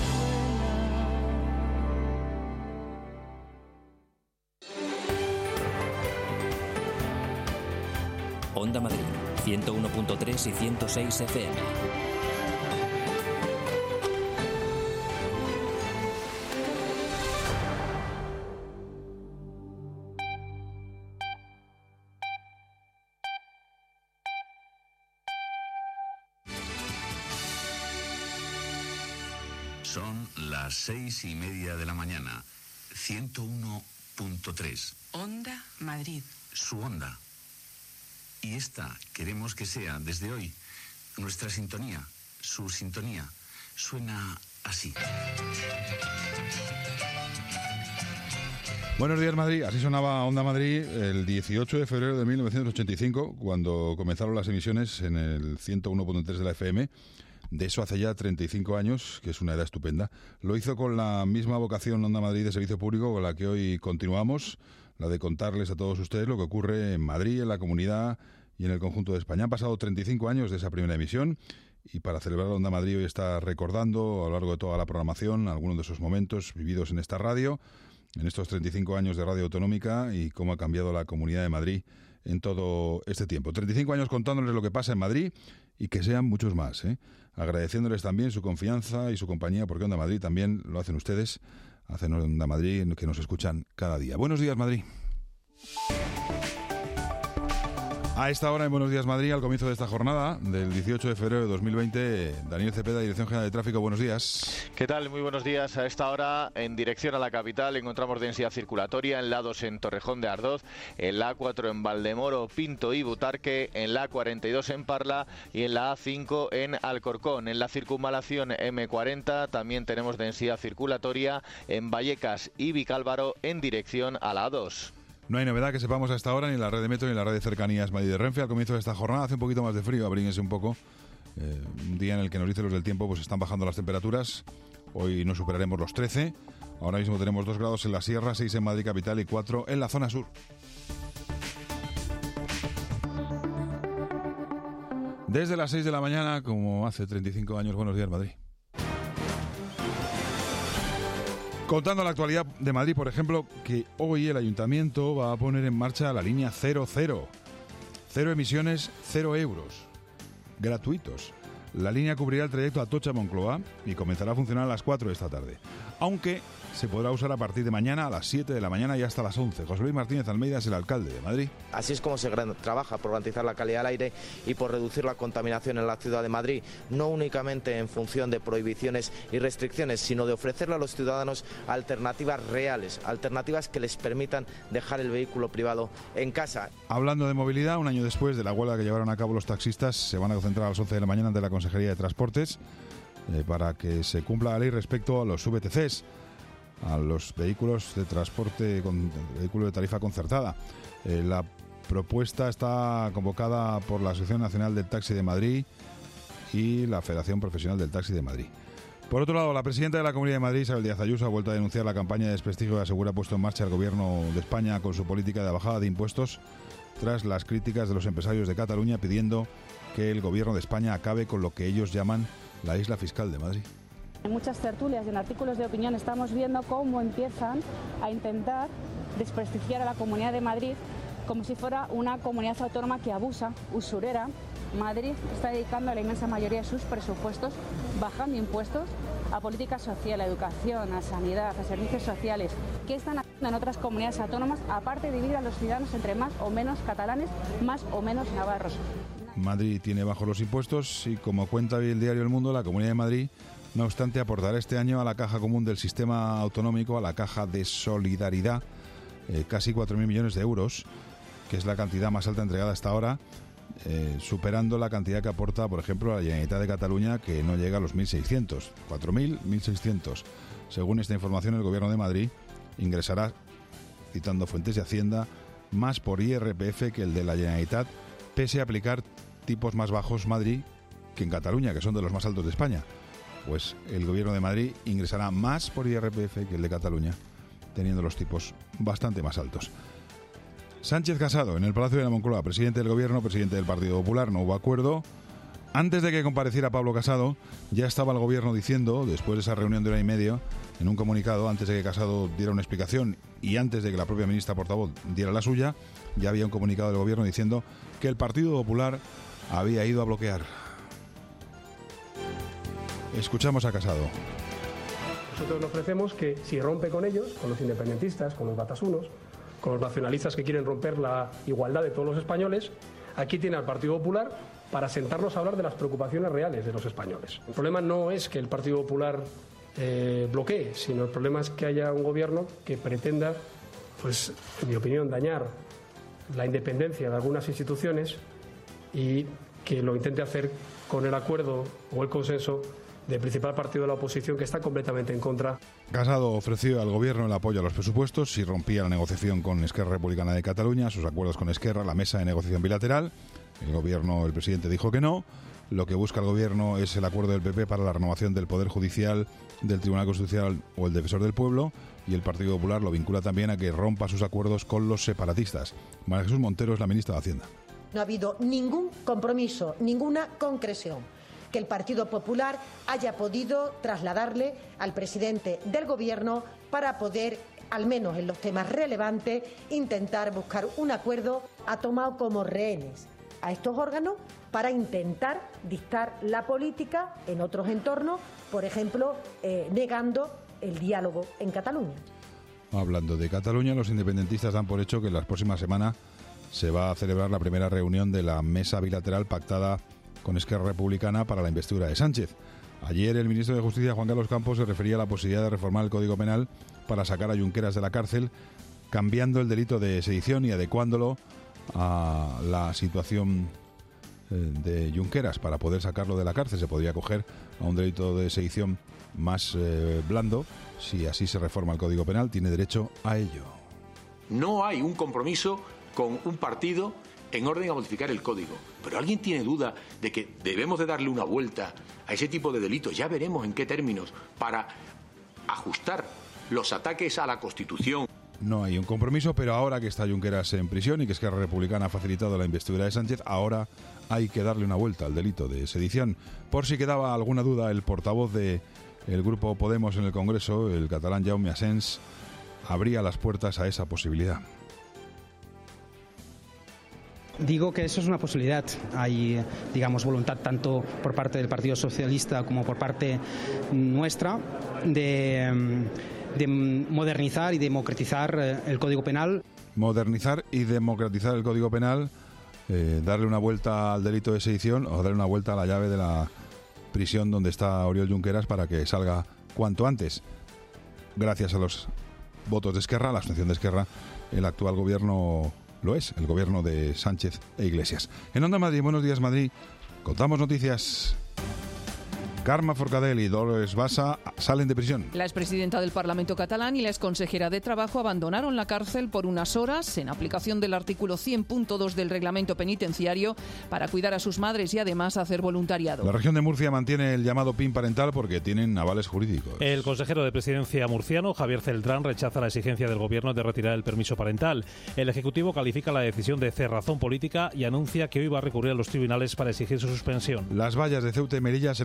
Onda Madrid, ciento uno punto tres y ciento seis F M. Son las seis y media de la mañana. ciento uno punto tres. Onda Madrid. Su onda. Y esta queremos que sea, desde hoy, nuestra sintonía, su sintonía. Suena así. Buenos días, Madrid. Así sonaba Onda Madrid el dieciocho de febrero de mil novecientos ochenta y cinco, cuando comenzaron las emisiones en el ciento uno punto tres de la F M. De eso hace ya treinta y cinco años, que es una edad estupenda. Lo hizo con la misma vocación Onda Madrid de servicio público con la que hoy continuamos, la de contarles a todos ustedes lo que ocurre en Madrid, en la comunidad y en el conjunto de España. Han pasado treinta y cinco años de esa primera emisión y para celebrar Onda Madrid hoy está recordando a lo largo de toda la programación algunos de esos momentos vividos en esta radio, en estos treinta y cinco años de radio autonómica y cómo ha cambiado la Comunidad de Madrid en todo este tiempo. treinta y cinco años contándoles lo que pasa en Madrid y que sean muchos más, ¿eh? Agradeciéndoles también su confianza y su compañía, porque Onda Madrid también lo hacen ustedes, hacen Onda Madrid, que nos escuchan cada día. Buenos días, Madrid. A esta hora en Buenos Días Madrid, al comienzo de esta jornada del dieciocho de febrero de dos mil veinte, Daniel Cepeda, Dirección General de Tráfico, buenos días. ¿Qué tal? Muy buenos días. A esta hora, en dirección a la capital, encontramos densidad circulatoria en la dos en Torrejón de Ardoz, en la A cuatro en Valdemoro, Pinto y Butarque, en la A cuarenta y dos en Parla y en la A cinco en Alcorcón. En la circunvalación eme cuarenta también tenemos densidad circulatoria en Vallecas y Vicálvaro en dirección a la A dos. No hay novedad que sepamos a esta hora ni en la red de Metro ni en la red de cercanías Madrid de Renfe. Al comienzo de esta jornada hace un poquito más de frío, abríguense un poco. Eh, un día en el que nos dicen los del tiempo pues están bajando las temperaturas. Hoy no superaremos los trece. Ahora mismo tenemos dos grados en la sierra, seis en Madrid capital y cuatro en la zona sur. Desde las seis de la mañana, como hace treinta y cinco años, Buenos Días Madrid. Contando la actualidad de Madrid, por ejemplo, que hoy el Ayuntamiento va a poner en marcha la línea cero cero. Cero emisiones, cero euros. Gratuitos. La línea cubrirá el trayecto Atocha-Moncloa y comenzará a funcionar a las cuatro de esta tarde. Aunque se podrá usar a partir de mañana a las siete de la mañana y hasta las once. José Luis Martínez Almeida es el alcalde de Madrid. Así es como se trabaja por garantizar la calidad del aire y por reducir la contaminación en la ciudad de Madrid, no únicamente en función de prohibiciones y restricciones, sino de ofrecerle a los ciudadanos alternativas reales, alternativas que les permitan dejar el vehículo privado en casa. Hablando de movilidad, un año después de la huelga que llevaron a cabo los taxistas, se van a concentrar a las once de la mañana ante la Consejería de Transportes eh, para que se cumpla la ley respecto a los V T Cs, a los vehículos de transporte con vehículo de tarifa concertada. Eh, la propuesta está convocada por la Asociación Nacional del Taxi de Madrid y la Federación Profesional del Taxi de Madrid. Por otro lado, la presidenta de la Comunidad de Madrid, Isabel Díaz Ayuso, ha vuelto a denunciar la campaña de desprestigio que asegura ha puesto en marcha el Gobierno de España con su política de bajada de impuestos tras las críticas de los empresarios de Cataluña pidiendo que el Gobierno de España acabe con lo que ellos llaman la isla fiscal de Madrid. En muchas tertulias y en artículos de opinión estamos viendo cómo empiezan a intentar desprestigiar a la Comunidad de Madrid como si fuera una comunidad autónoma que abusa, usurera. Madrid está dedicando a la inmensa mayoría de sus presupuestos, bajando impuestos a política social, a educación, a sanidad, a servicios sociales. ¿Qué están haciendo en otras comunidades autónomas, aparte de dividir a los ciudadanos entre más o menos catalanes, más o menos navarros? Madrid tiene bajos los impuestos y, como cuenta hoy el diario El Mundo, la Comunidad de Madrid, no obstante, aportará este año a la caja común del sistema autonómico, a la caja de solidaridad, eh, casi cuatro mil millones de euros, que es la cantidad más alta entregada hasta ahora, eh, superando la cantidad que aporta, por ejemplo, la Generalitat de Cataluña, que no llega a los mil seiscientos. cuatro mil, mil seiscientos. Según esta información, el Gobierno de Madrid ingresará, citando fuentes de Hacienda, más por I R P F que el de la Generalitat, pese a aplicar tipos más bajos Madrid que en Cataluña, que son de los más altos de España. Pues el Gobierno de Madrid ingresará más por I R P F que el de Cataluña, teniendo los tipos bastante más altos. Sánchez Casado, en el Palacio de la Moncloa, presidente del Gobierno, presidente del Partido Popular, no hubo acuerdo. Antes de que compareciera Pablo Casado, ya estaba el Gobierno diciendo, después de esa reunión de hora y media, en un comunicado, antes de que Casado diera una explicación y antes de que la propia ministra portavoz diera la suya, ya había un comunicado del Gobierno diciendo que el Partido Popular había ido a bloquear. Escuchamos a Casado. Nosotros le ofrecemos que si rompe con ellos, con los independentistas, con los batasunos, con los nacionalistas que quieren romper la igualdad de todos los españoles, aquí tiene al Partido Popular para sentarnos a hablar de las preocupaciones reales de los españoles. El problema no es que el Partido Popular eh, bloquee, sino el problema es que haya un gobierno que pretenda, pues, en mi opinión, dañar la independencia de algunas instituciones y que lo intente hacer con el acuerdo o el consenso del principal partido de la oposición, que está completamente en contra. Casado ofreció al Gobierno el apoyo a los presupuestos si rompía la negociación con Esquerra Republicana de Cataluña, sus acuerdos con Esquerra, la mesa de negociación bilateral. El Gobierno, el presidente dijo que no. Lo que busca el Gobierno es el acuerdo del P P para la renovación del Poder Judicial, del Tribunal Constitucional o el Defensor del Pueblo, y el Partido Popular lo vincula también a que rompa sus acuerdos con los separatistas. María Jesús Montero es la ministra de Hacienda. No ha habido ningún compromiso, ninguna concreción que el Partido Popular haya podido trasladarle al presidente del Gobierno para poder, al menos en los temas relevantes, intentar buscar un acuerdo. Ha tomado como rehenes a estos órganos para intentar dictar la política en otros entornos, por ejemplo, eh, negando el diálogo en Cataluña. Hablando de Cataluña, los independentistas dan por hecho que en las próximas semanas se va a celebrar la primera reunión de la mesa bilateral pactada con Esquerra Republicana para la investidura de Sánchez. Ayer el ministro de Justicia, Juan Carlos Campos, se refería a la posibilidad de reformar el Código Penal para sacar a Junqueras de la cárcel, cambiando el delito de sedición y adecuándolo a la situación de Junqueras. Para poder sacarlo de la cárcel se podría acoger a un delito de sedición más eh, blando. Si así se reforma el Código Penal, tiene derecho a ello. No hay un compromiso con un partido en orden a modificar el código. Pero ¿alguien tiene duda de que debemos de darle una vuelta a ese tipo de delitos? Ya veremos en qué términos, para ajustar los ataques a la Constitución. No hay un compromiso, pero ahora que está Junqueras en prisión y que Esquerra Republicana ha facilitado la investidura de Sánchez, ahora hay que darle una vuelta al delito de sedición. Por si quedaba alguna duda, el portavoz del grupo Podemos en el Congreso, el catalán Jaume Asens, abría las puertas a esa posibilidad. Digo que eso es una posibilidad. Hay, digamos, voluntad tanto por parte del Partido Socialista como por parte nuestra de, de modernizar y democratizar el Código Penal. Modernizar y democratizar el Código Penal, eh, darle una vuelta al delito de sedición o darle una vuelta a la llave de la prisión donde está Oriol Junqueras para que salga cuanto antes. Gracias a los votos de Esquerra, a la abstención de Esquerra, el actual gobierno lo es, el gobierno de Sánchez e Iglesias. En Onda Madrid, Buenos Días Madrid, contamos noticias. Carme Forcadell y Dolores Bassa salen de prisión. La expresidenta del Parlamento catalán y la exconsejera de Trabajo abandonaron la cárcel por unas horas en aplicación del artículo cien punto dos del reglamento penitenciario para cuidar a sus madres y además hacer voluntariado. La región de Murcia mantiene el llamado P I N parental porque tienen avales jurídicos. El consejero de Presidencia murciano, Javier Celtrán, rechaza la exigencia del gobierno de retirar el permiso parental. El Ejecutivo califica la decisión de cerrazón política y anuncia que hoy va a recurrir a los tribunales para exigir su suspensión. Las vallas de Ceuta y Melilla serán treinta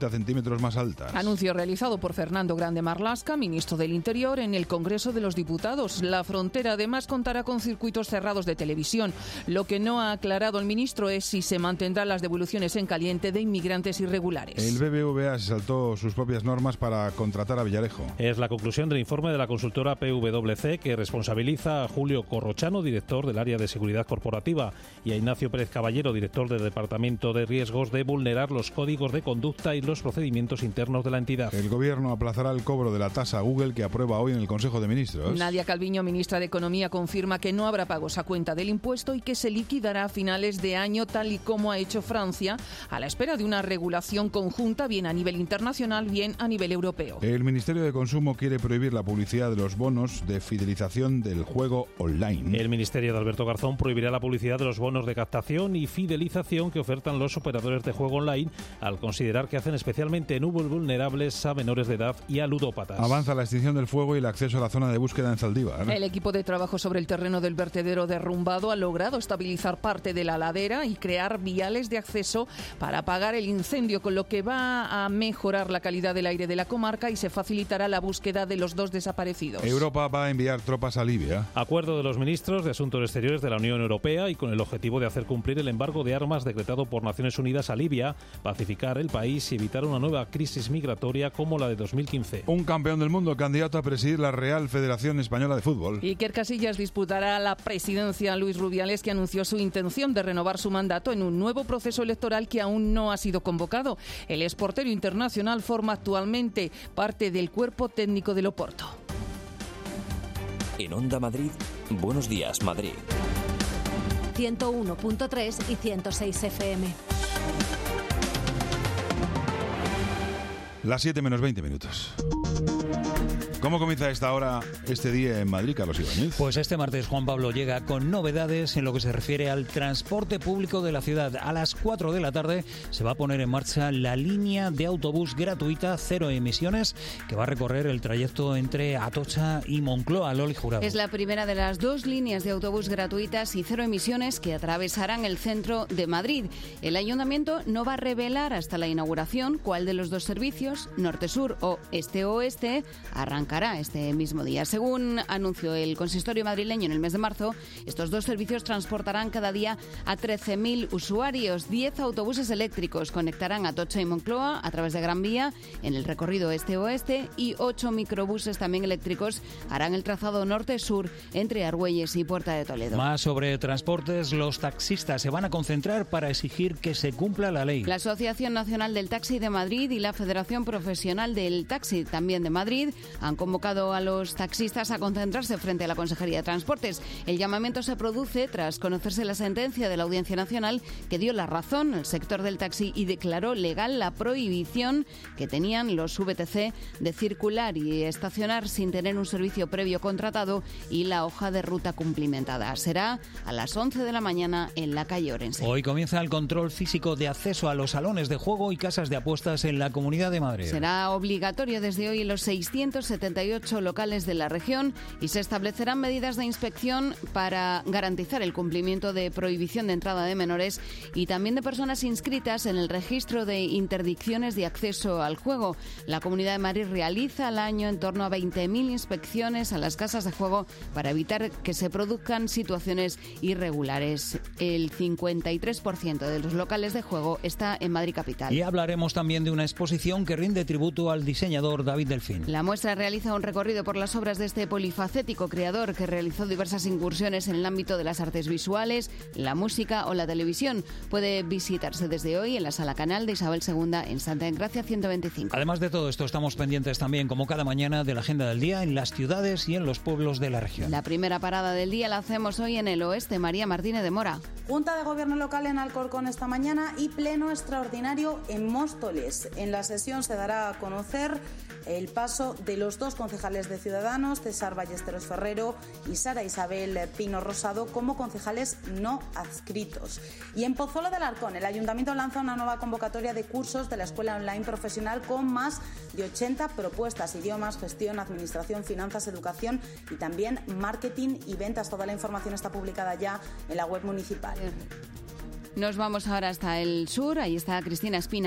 treinta centímetros más altas. Anuncio realizado por Fernando Grande Marlaska, ministro del Interior, en el Congreso de los Diputados. La frontera además contará con circuitos cerrados de televisión. Lo que no ha aclarado el ministro es si se mantendrán las devoluciones en caliente de inmigrantes irregulares. El B B V A se saltó sus propias normas para contratar a Villarejo. Es la conclusión del informe de la consultora P W C, que responsabiliza a Julio Corrochano, director del área de seguridad corporativa, y a Ignacio Pérez Caballero, director del Departamento de Riesgos, de vulnerar los códigos de conducta y los procedimientos internos de la entidad. El Gobierno aplazará el cobro de la tasa Google que aprueba hoy en el Consejo de Ministros. Nadia Calviño, ministra de Economía, confirma que no habrá pagos a cuenta del impuesto y que se liquidará a finales de año, tal y como ha hecho Francia, a la espera de una regulación conjunta, bien a nivel internacional, bien a nivel europeo. El Ministerio de Consumo quiere prohibir la publicidad de los bonos de fidelización del juego online. El Ministerio de Alberto Garzón prohibirá la publicidad de los bonos de captación y fidelización que ofertan los operadores de juego online, al considerar que hacen especialmente vulnerables a menores de edad y a ludópatas. Avanza la extinción del fuego y el acceso a la zona de búsqueda en Zaldívar. El equipo de trabajo sobre el terreno del vertedero derrumbado ha logrado estabilizar parte de la ladera y crear viales de acceso para apagar el incendio, con lo que va a mejorar la calidad del aire de la comarca y se facilitará la búsqueda de los dos desaparecidos. Europa va a enviar tropas a Libia. Acuerdo de los ministros de Asuntos Exteriores de la Unión Europea y con el objetivo de hacer cumplir el embargo de armas decretado por Naciones Unidas a Libia, pacificar el país y evitar una nueva crisis migratoria como la de dos mil quince. Un campeón del mundo candidato a presidir la Real Federación Española de Fútbol. Iker Casillas disputará la presidencia. Luis Rubiales, que anunció su intención de renovar su mandato en un nuevo proceso electoral que aún no ha sido convocado. El exportero internacional forma actualmente parte del cuerpo técnico del Oporto. En Onda Madrid, Buenos Días, Madrid. ciento uno punto tres y ciento seis F M. Las siete menos veinte minutos. ¿Cómo comienza esta hora, este día en Madrid, Carlos Ibáñez? Pues este martes Juan Pablo llega con novedades en lo que se refiere al transporte público de la ciudad. A las cuatro de la tarde se va a poner en marcha la línea de autobús gratuita cero emisiones que va a recorrer el trayecto entre Atocha y Moncloa. Loli Jurado. Es la primera de las dos líneas de autobús gratuitas y cero emisiones que atravesarán el centro de Madrid. El ayuntamiento no va a revelar hasta la inauguración cuál de los dos servicios, norte-sur o este-oeste, arrancará este mismo día. Según anunció el consistorio madrileño en el mes de marzo, estos dos servicios transportarán cada día a trece mil usuarios. diez autobuses eléctricos conectarán Atocha y Moncloa a través de Gran Vía en el recorrido este-oeste y ocho microbuses también eléctricos harán el trazado norte-sur entre Argüelles y Puerta de Toledo. Más sobre transportes, los taxistas se van a concentrar para exigir que se cumpla la ley. La Asociación Nacional del Taxi de Madrid y la Federación Profesional del Taxi también de Madrid han convocado a los taxistas a concentrarse frente a la Consejería de Transportes. El llamamiento se produce tras conocerse la sentencia de la Audiencia Nacional que dio la razón al sector del taxi y declaró legal la prohibición que tenían los V T C de circular y estacionar sin tener un servicio previo contratado y la hoja de ruta cumplimentada. Será a las once de la mañana en la calle Orense. Hoy comienza el control físico de acceso a los salones de juego y casas de apuestas en la Comunidad de Madrid. Será obligatorio desde hoy en los seiscientos setenta y ocho locales de la región y se establecerán medidas de inspección para garantizar el cumplimiento de prohibición de entrada de menores y también de personas inscritas en el registro de interdicciones de acceso al juego. La Comunidad de Madrid realiza al año en torno a veinte mil inspecciones a las casas de juego para evitar que se produzcan situaciones irregulares. El cincuenta y tres por ciento de los locales de juego está en Madrid capital. Y hablaremos también de una exposición que rinde tributo al diseñador David Delfín. La muestra realiza un recorrido por las obras de este polifacético creador que realizó diversas incursiones en el ámbito de las artes visuales, la música o la televisión. Puede visitarse desde hoy en la Sala Canal de Isabel segunda en Santa Engracia ciento veinticinco. Además de todo esto, estamos pendientes también, como cada mañana, de la agenda del día en las ciudades y en los pueblos de la región. La primera parada del día la hacemos hoy en el oeste. María Martínez de Mora. Junta de Gobierno local en Alcorcón esta mañana y pleno extraordinario en Móstoles. En la sesión se dará a conocer el paso de los dos concejales de Ciudadanos, César Ballesteros Ferrero y Sara Isabel Pino Rosado, como concejales no adscritos. Y en Pozuelo de Alarcón, el Ayuntamiento lanza una nueva convocatoria de cursos de la Escuela Online Profesional con más de ochenta propuestas: idiomas, gestión, administración, finanzas, educación y también marketing y ventas. Toda la información está publicada ya en la web municipal. Nos vamos ahora hasta el sur, ahí está Cristina Espina.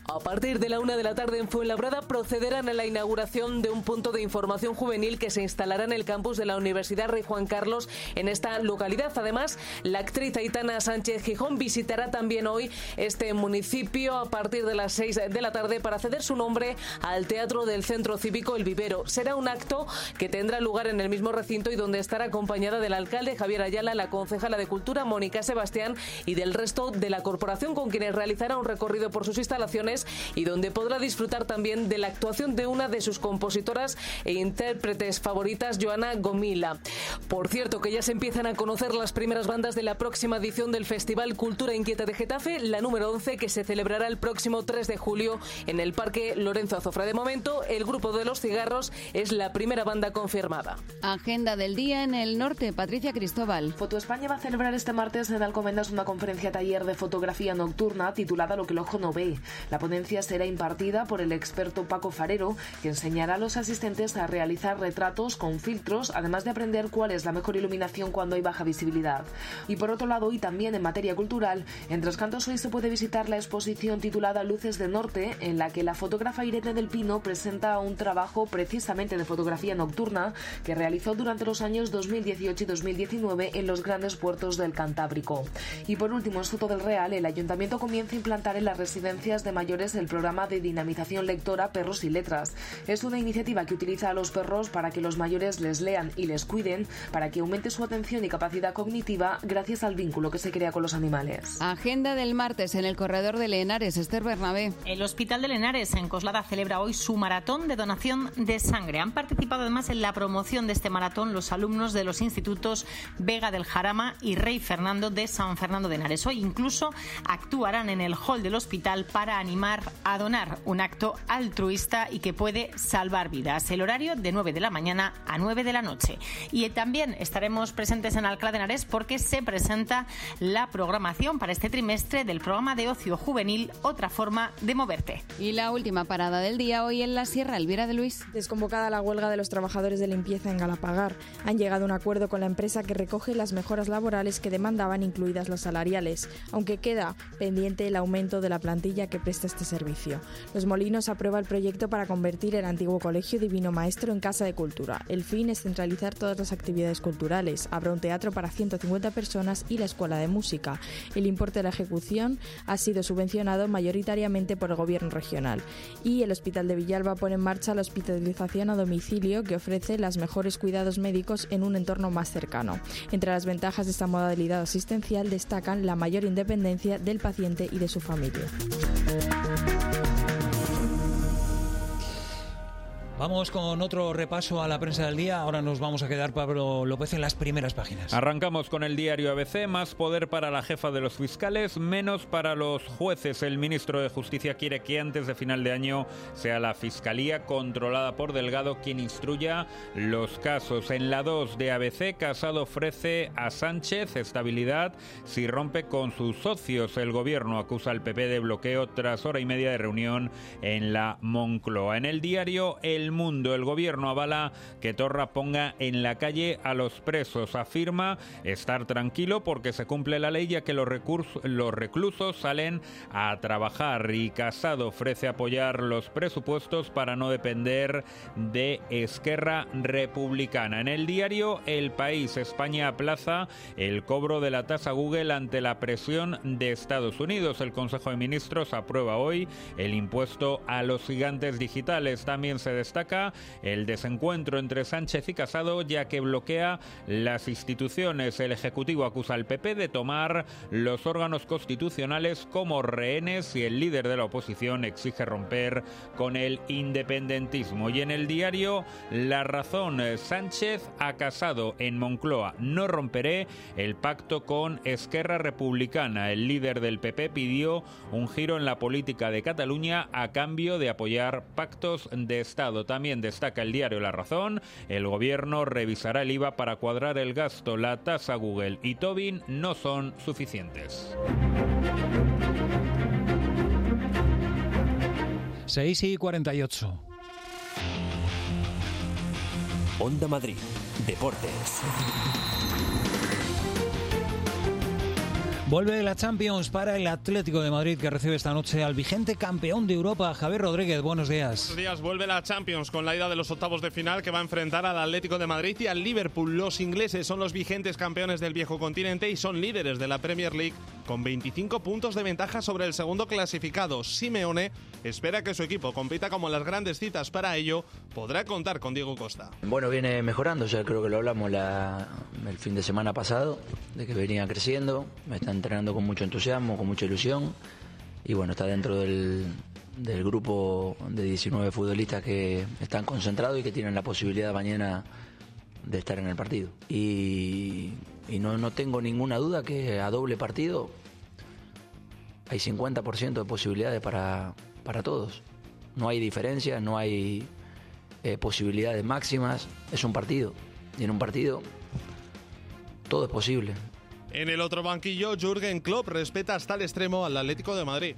A partir de la una de la tarde en Fuenlabrada procederán a la inauguración de un punto de información juvenil que se instalará en el campus de la Universidad Rey Juan Carlos en esta localidad. Además, la actriz Aitana Sánchez Gijón visitará también hoy este municipio a partir de las seis de la tarde para ceder su nombre al Teatro del Centro Cívico El Vivero. Será un acto que tendrá lugar en el mismo recinto y donde estará acompañada del alcalde Javier Ayala, la concejala de Cultura Mónica Sebastián y del resto de la corporación, con quienes realizará un recorrido por sus instalaciones y donde podrá disfrutar también de la actuación de una de sus compositoras e intérpretes favoritas, Joana Gomila. Por cierto, que ya se empiezan a conocer las primeras bandas de la próxima edición del Festival Cultura Inquieta de Getafe, la número once, que se celebrará el próximo tres de julio en el Parque Lorenzo Azofra. De momento, el Grupo de los Cigarros es la primera banda confirmada. Agenda del día en el norte, Patricia Cristóbal. Foto España va a celebrar este martes en Alcobendas una conferencia taller de fotografía nocturna titulada Lo que el ojo no ve. La ponencia será impartida por el experto Paco Farero, que enseñará a los asistentes a realizar retratos con filtros, además de aprender cuál es la mejor iluminación cuando hay baja visibilidad. Y por otro lado, y también en materia cultural, en Tres Cantos hoy se puede visitar la exposición titulada Luces de Norte, en la que la fotógrafa Irene del Pino presenta un trabajo precisamente de fotografía nocturna que realizó durante los años dos mil dieciocho y dos mil diecinueve en los grandes puertos del Cantábrico. Y por último, en Soto del Real, el Ayuntamiento comienza a implantar en las residencias de mayores el programa de dinamización lectora Perros y Letras. Es una iniciativa que utiliza a los perros para que los mayores les lean y les cuiden, para que aumente su atención y capacidad cognitiva gracias al vínculo que se crea con los animales. Agenda del martes en el corredor de Lenares, Esther Bernabé. El Hospital de Lenares en Coslada celebra hoy su maratón de donación de sangre. Han participado además en la promoción de este maratón los alumnos de los institutos Vega del Jarama y Rey Fernando de San Fernando de Henares. Hoy incluso actuarán en el hall del hospital para animar a donar, un acto altruista y que puede salvar vidas. El horario de nueve de la mañana a nueve de la noche. Y también estaremos presentes en Alcalá de Henares porque se presenta la programación para este trimestre del programa de ocio juvenil Otra forma de moverte. Y la última parada del día hoy en la Sierra, Elvira de Luis. Desconvocada la huelga de los trabajadores de limpieza en Galapagar, han llegado a un acuerdo con la empresa que recoge las mejoras laborales que demandaban, incluidas las salariales, aunque queda pendiente el aumento de la plantilla que presta este servicio. Los Molinos aprueba el proyecto para convertir el antiguo Colegio Divino Maestro en Casa de Cultura. El fin es centralizar todas las actividades culturales. Habrá un teatro para ciento cincuenta personas y la escuela de música. El importe de la ejecución ha sido subvencionado mayoritariamente por el gobierno regional. Y el Hospital de Villalba pone en marcha la hospitalización a domicilio, que ofrece los mejores cuidados médicos en un entorno más cercano. Entre las ventajas de esta modalidad asistencial destacan la mayor independencia del paciente y de su familia. Vamos con otro repaso a la prensa del día. Ahora nos vamos a quedar, Pablo López, en las primeras páginas. Arrancamos con el diario A B C. Más poder para la jefa de los fiscales, menos para los jueces. El ministro de Justicia quiere que antes de final de año sea la Fiscalía, controlada por Delgado, quien instruya los casos. En la dos de A B C, Casado ofrece a Sánchez estabilidad si rompe con sus socios. El gobierno acusa al P P de bloqueo tras hora y media de reunión en la Moncloa. En el diario El Mundo, el gobierno avala que Torra ponga en la calle a los presos. Afirma estar tranquilo porque se cumple la ley, ya que los, recursos, los reclusos salen a trabajar. Y Casado ofrece apoyar los presupuestos para no depender de Esquerra Republicana. En el diario El País, España aplaza el cobro de la tasa Google ante la presión de Estados Unidos. El Consejo de Ministros aprueba hoy el impuesto a los gigantes digitales. También se destaca el desencuentro entre Sánchez y Casado, ya que bloquea las instituciones. El Ejecutivo acusa al P P de tomar los órganos constitucionales como rehenes y el líder de la oposición exige romper con el independentismo. Y en el diario La Razón, Sánchez ha Casado en Moncloa: no romperé el pacto con Esquerra Republicana. El líder del P P pidió un giro en la política de Cataluña a cambio de apoyar pactos de Estado. También destaca el diario La Razón: el gobierno revisará el I V A para cuadrar el gasto. La tasa Google y Tobin no son suficientes. seis y cuarenta y ocho. Onda Madrid, Deportes. Vuelve la Champions para el Atlético de Madrid, que recibe esta noche al vigente campeón de Europa, Javier Rodríguez. Buenos días. Buenos días. Vuelve la Champions con la ida de los octavos de final, que va a enfrentar al Atlético de Madrid y al Liverpool. Los ingleses son los vigentes campeones del viejo continente y son líderes de la Premier League con veinticinco puntos de ventaja sobre el segundo clasificado. Simeone espera que su equipo compita como en las grandes citas. Para ello podrá contar con Diego Costa. Bueno, viene mejorando, ya creo que lo hablamos la, el fin de semana pasado, de que venía creciendo, me está entrenando con mucho entusiasmo, con mucha ilusión, y bueno, está dentro del, del grupo de diecinueve futbolistas que están concentrados y que tienen la posibilidad mañana de estar en el partido. Y, y no, no tengo ninguna duda que a doble partido hay cincuenta por ciento de posibilidades para, para todos. No hay diferencia, no hay eh, posibilidades máximas, es un partido, y en un partido todo es posible. En el otro banquillo, Jürgen Klopp respeta hasta el extremo al Atlético de Madrid.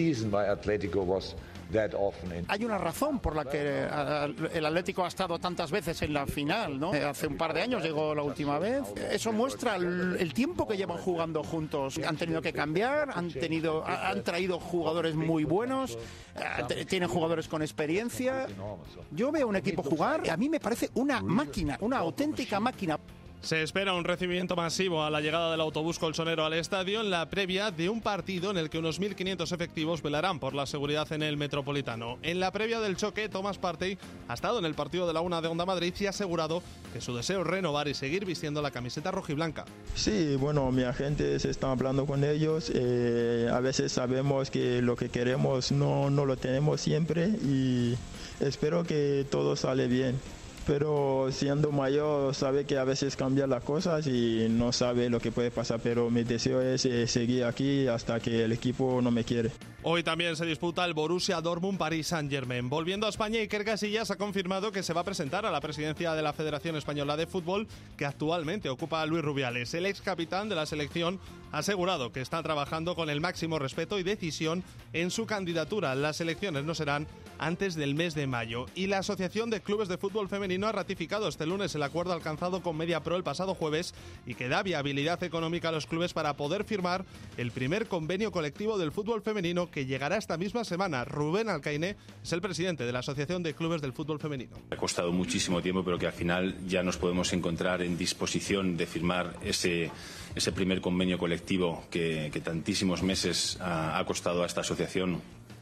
Hay una razón por la que el Atlético ha estado tantas veces en la final, ¿no? Hace un par de años llegó la última vez. Eso muestra el, el tiempo que llevan jugando juntos. Han tenido que cambiar, han tenido, han traído jugadores muy buenos, tienen jugadores con experiencia. Yo veo un equipo jugar y a mí me parece una máquina, una auténtica máquina. Se espera un recibimiento masivo a la llegada del autobús colchonero al estadio en la previa de un partido en el que unos mil quinientos efectivos velarán por la seguridad en el Metropolitano. En la previa del choque, Thomas Partey ha estado en el partido de la una de Onda Madrid y ha asegurado que su deseo es renovar y seguir vistiendo la camiseta rojiblanca. Sí, bueno, mi agente se está hablando con ellos. Eh, a veces sabemos que lo que queremos no, no lo tenemos siempre y espero que todo sale bien. Pero siendo mayor sabe que a veces cambian las cosas y no sabe lo que puede pasar, pero mi deseo es eh, seguir aquí hasta que el equipo no me quiere. Hoy también se disputa el Borussia Dortmund-Paris Saint-Germain. Volviendo a España, Iker Casillas ha confirmado que se va a presentar a la presidencia de la Federación Española de Fútbol, que actualmente ocupa a Luis Rubiales. El ex capitán de la selección ha asegurado que está trabajando con el máximo respeto y decisión en su candidatura. Las elecciones no serán antes del mes de mayo. Y la Asociación de Clubes de Fútbol Femenino ha ratificado este lunes el acuerdo alcanzado con Mediapro el pasado jueves y que da viabilidad económica a los clubes para poder firmar el primer convenio colectivo del fútbol femenino, que llegará esta misma semana. Rubén Alcaine es el presidente de la Asociación de Clubes del Fútbol Femenino. Ha costado muchísimo tiempo, pero que al final ya nos podemos encontrar en disposición de firmar ese, ese primer convenio colectivo que, que tantísimos meses ha, ha costado a esta asociación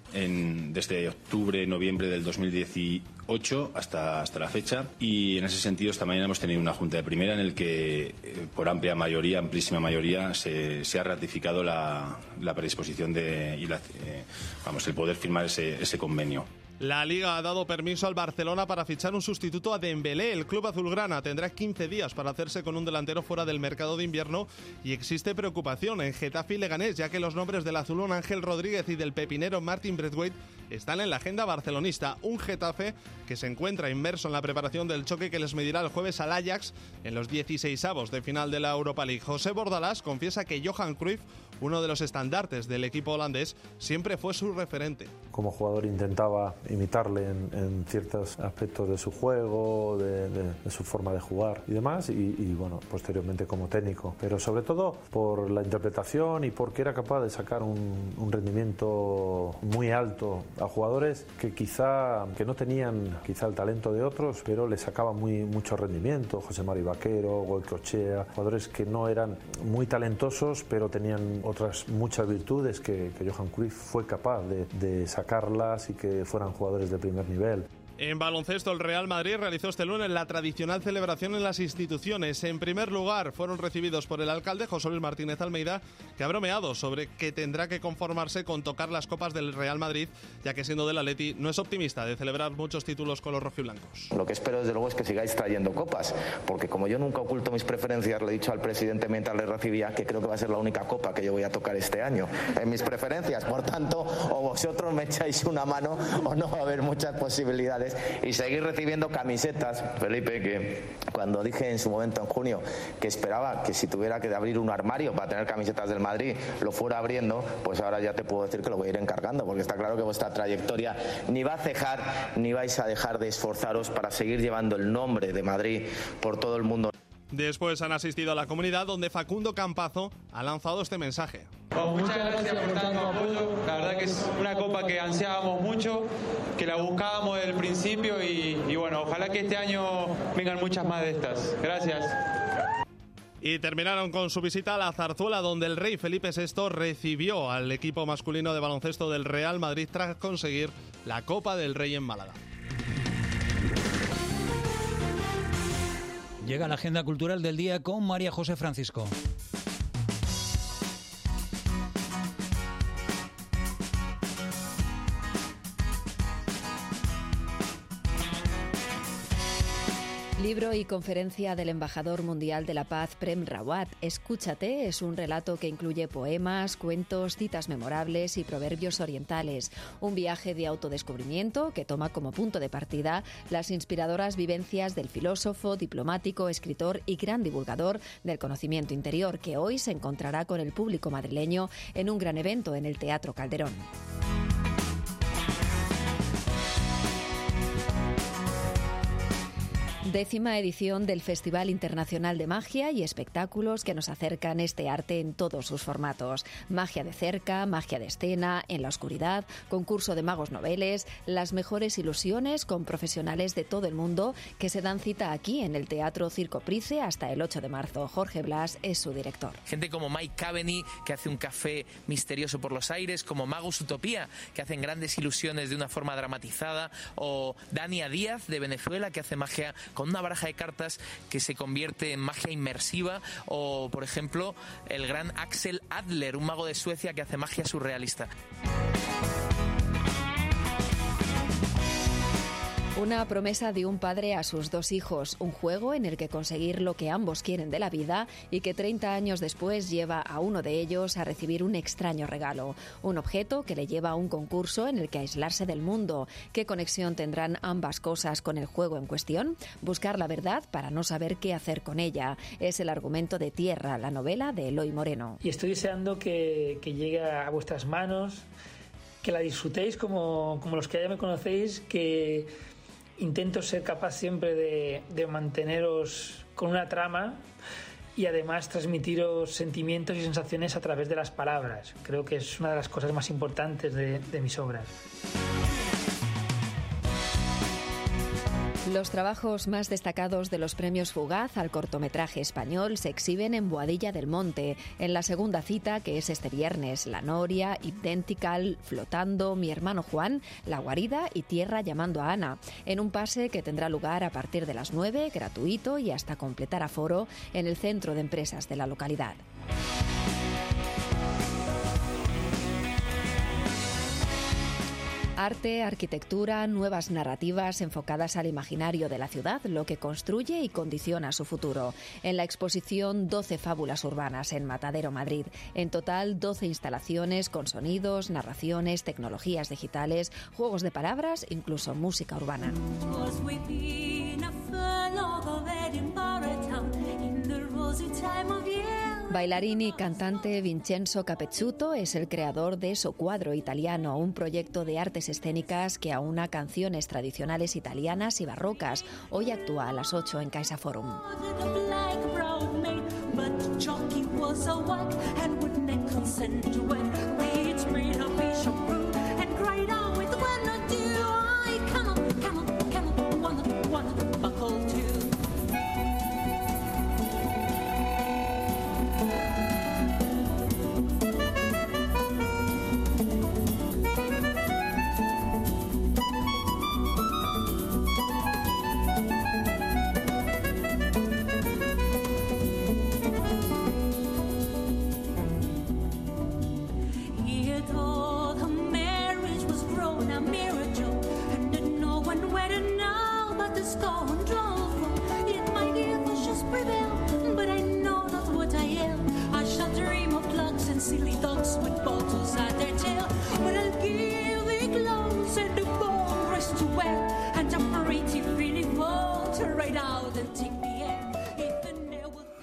en, desde octubre, noviembre del dos mil dieciocho hasta, hasta la fecha. Y en ese sentido esta mañana hemos tenido una junta de primera en el que eh, por amplia mayoría, amplísima mayoría, se, se ha ratificado la, la predisposición de y la, eh, vamos, el poder firmar ese, ese convenio. La Liga ha dado permiso al Barcelona para fichar un sustituto a Dembélé. El club azulgrana tendrá quince días para hacerse con un delantero fuera del mercado de invierno y existe preocupación en Getafe y Leganés, ya que los nombres del azulón Ángel Rodríguez y del pepinero Martin Braithwaite están en la agenda barcelonista. Un Getafe que se encuentra inmerso en la preparación del choque que les medirá el jueves al Ajax en los dieciseisavos de final de la Europa League. José Bordalás confiesa que Johan Cruyff, uno de los estandartes del equipo holandés, siempre fue su referente. Como jugador intentaba imitarle en, en ciertos aspectos de su juego, de, de, de su forma de jugar y demás, y, y bueno, posteriormente como técnico, pero sobre todo por la interpretación y porque era capaz de sacar un, un rendimiento muy alto a jugadores que quizá que no tenían quizá el talento de otros, pero le sacaba muy mucho rendimiento. José Mari Vaquero, Goicoechea, jugadores que no eran muy talentosos, pero tenían otras muchas virtudes que, que Johan Cruyff fue capaz de, de sacarlas y que fueran jugadores de primer nivel. En baloncesto, el Real Madrid realizó este lunes la tradicional celebración en las instituciones. En primer lugar, fueron recibidos por el alcalde José Luis Martínez Almeida, que ha bromeado sobre que tendrá que conformarse con tocar las copas del Real Madrid, ya que siendo del Atleti no es optimista de celebrar muchos títulos con los rojiblancos. Lo que espero desde luego es que sigáis trayendo copas, porque como yo nunca oculto mis preferencias, le he dicho al presidente mientras le recibía que creo que va a ser la única copa que yo voy a tocar este año en mis preferencias. Por tanto, o vosotros me echáis una mano o no va a haber muchas posibilidades. Y seguir recibiendo camisetas, Felipe, que cuando dije en su momento en junio que esperaba que si tuviera que abrir un armario para tener camisetas del Madrid lo fuera abriendo, pues ahora ya te puedo decir que lo voy a ir encargando, porque está claro que vuestra trayectoria ni va a cejar ni vais a dejar de esforzaros para seguir llevando el nombre de Madrid por todo el mundo. Después han asistido a la comunidad, donde Facundo Campazo ha lanzado este mensaje. Bueno, muchas gracias por tanto apoyo. La verdad que es una copa que ansiábamos mucho, que la buscábamos desde el principio y, y bueno, ojalá que este año vengan muchas más de estas. Gracias. Y terminaron con su visita a la Zarzuela, donde el rey Felipe sexto recibió al equipo masculino de baloncesto del Real Madrid tras conseguir la Copa del Rey en Málaga. Llega la agenda cultural del día con María José Francisco. Libro y conferencia del embajador mundial de la paz Prem Rawat. Escúchate es un relato que incluye poemas, cuentos, citas memorables y proverbios orientales. Un viaje de autodescubrimiento que toma como punto de partida las inspiradoras vivencias del filósofo, diplomático, escritor y gran divulgador del conocimiento interior, que hoy se encontrará con el público madrileño en un gran evento en el Teatro Calderón. Décima edición del Festival Internacional de Magia y Espectáculos que nos acercan este arte en todos sus formatos. Magia de cerca, magia de escena, en la oscuridad, concurso de magos noveles, las mejores ilusiones con profesionales de todo el mundo que se dan cita aquí en el Teatro Circo Price hasta el ocho de marzo. Jorge Blas es su director. Gente como Mike Caveney, que hace un café misterioso por los aires, como Magus Utopía, que hacen grandes ilusiones de una forma dramatizada, o Dania Díaz, de Venezuela, que hace magia con una baraja de cartas que se convierte en magia inmersiva, o por ejemplo el gran Axel Adler, un mago de Suecia que hace magia surrealista. Una promesa de un padre a sus dos hijos, un juego en el que conseguir lo que ambos quieren de la vida y que treinta años después lleva a uno de ellos a recibir un extraño regalo, un objeto que le lleva a un concurso en el que aislarse del mundo. ¿Qué conexión tendrán ambas cosas con el juego en cuestión? Buscar la verdad para no saber qué hacer con ella. Es el argumento de Tierra, la novela de Eloy Moreno. Y estoy deseando que, que llegue a vuestras manos, que la disfrutéis como, como los que ya me conocéis, que intento ser capaz siempre de, de manteneros con una trama y además transmitiros sentimientos y sensaciones a través de las palabras. Creo que es una de las cosas más importantes de, de mis obras. Los trabajos más destacados de los premios Fugaz al cortometraje español se exhiben en Boadilla del Monte, en la segunda cita, que es este viernes: La Noria, Identical, Flotando, Mi hermano Juan, La guarida y Tierra llamando a Ana, en un pase que tendrá lugar a partir de las nueve, gratuito y hasta completar aforo, en el centro de empresas de la localidad. Arte, arquitectura, nuevas narrativas enfocadas al imaginario de la ciudad, lo que construye y condiciona su futuro. En la exposición doce fábulas urbanas en Matadero, Madrid. En total, doce instalaciones con sonidos, narraciones, tecnologías digitales, juegos de palabras, incluso música urbana. Bailarín y cantante Vincenzo Capezzuto es el creador de Soquadro Italiano, un proyecto de artes escénicas que aúna canciones tradicionales italianas y barrocas. Hoy actúa a las ocho en Caixa Forum.